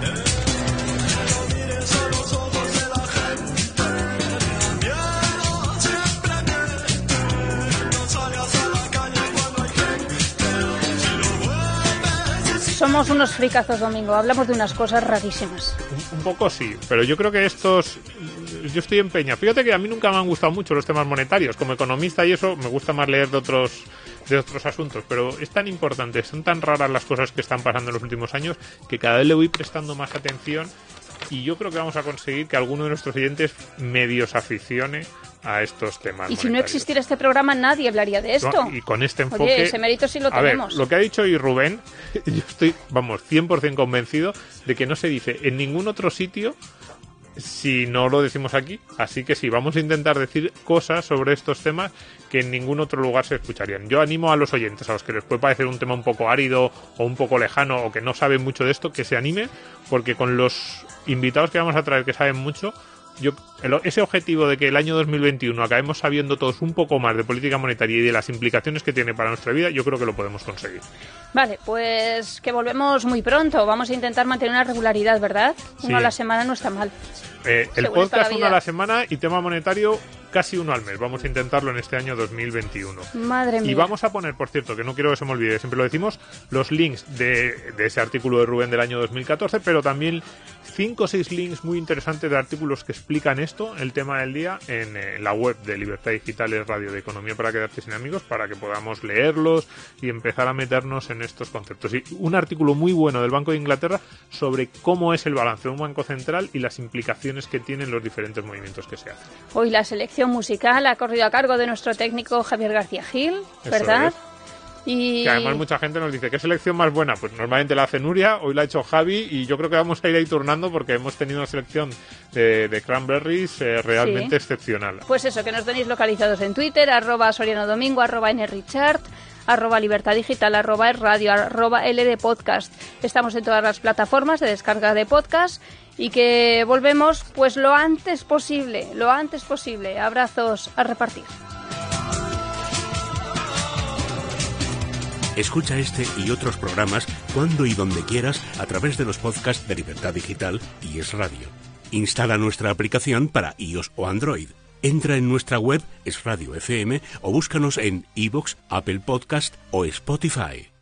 Somos unos fricazos, Domingo. Hablamos de unas cosas rarísimas. Un, un poco sí, pero yo creo que estos... Yo estoy empeñado. Fíjate que a mí nunca me han gustado mucho los temas monetarios. Como economista y eso, me gusta más leer de otros de otros asuntos, pero es tan importante, son tan raras las cosas que están pasando en los últimos años que cada vez le voy prestando más atención y yo creo que vamos a conseguir que alguno de nuestros oyentes medio se aficione a estos temas Y si no monetarios. existiera este programa, nadie hablaría de esto. No, y con este enfoque... Oye, ese mérito sí lo a ver, tenemos. lo que ha dicho hoy Rubén, yo estoy, vamos, cien por ciento convencido de que no se dice en ningún otro sitio si no lo decimos aquí. Así que sí, vamos a intentar decir cosas sobre estos temas que en ningún otro lugar se escucharían. Yo animo a los oyentes, a los que les puede parecer un tema un poco árido o un poco lejano o que no saben mucho de esto, que se animen, porque con los invitados que vamos a traer que saben mucho, yo el, ese objetivo de que el año dos mil veintiuno acabemos sabiendo todos un poco más de política monetaria y de las implicaciones que tiene para nuestra vida, yo creo que lo podemos conseguir. Vale, pues que volvemos muy pronto. Vamos a intentar mantener una regularidad, ¿verdad? Sí. Uno a la semana no está mal. Eh, el Seguro podcast toda uno a vida. la semana y tema monetario casi uno al mes. Vamos a intentarlo en este año dos mil veintiuno. Madre mía. Y vamos a poner, por cierto, que no quiero que se me olvide, siempre lo decimos, los links de, de ese artículo de Rubén del año dos mil catorce, pero también cinco o seis links muy interesantes de artículos que explican esto, el tema del día, en, eh, la web de Libertad Digital es Radio de Economía para quedarte sin amigos, para que podamos leerlos y empezar a meternos en estos conceptos. Y un artículo muy bueno del Banco de Inglaterra sobre cómo es el balance de un banco central y las implicaciones que tienen los diferentes movimientos que se hacen. Hoy la selección musical ha corrido a cargo de nuestro técnico Javier García Gil, ¿verdad? Eso es. Y... Que además mucha gente nos dice, ¿qué selección más buena? Pues normalmente la hace Nuria, hoy la ha hecho Javi y yo creo que vamos a ir ahí turnando porque hemos tenido una selección de, de Cranberries eh, realmente Sí. excepcional. Pues eso, que nos tenéis localizados en Twitter, arroba Soriano Domingo, arroba nrichart, arroba Libertad Digital, arroba es radio, arroba ld podcast. Estamos en todas las plataformas de descarga de podcast y que volvemos pues lo antes posible, lo antes posible. Abrazos a repartir. Escucha este y otros programas cuando y donde quieras a través de los podcasts de Libertad Digital y Es Radio. Instala nuestra aplicación para iOS o Android. Entra en nuestra web Es Radio F M o búscanos en iVoox, Apple Podcast o Spotify.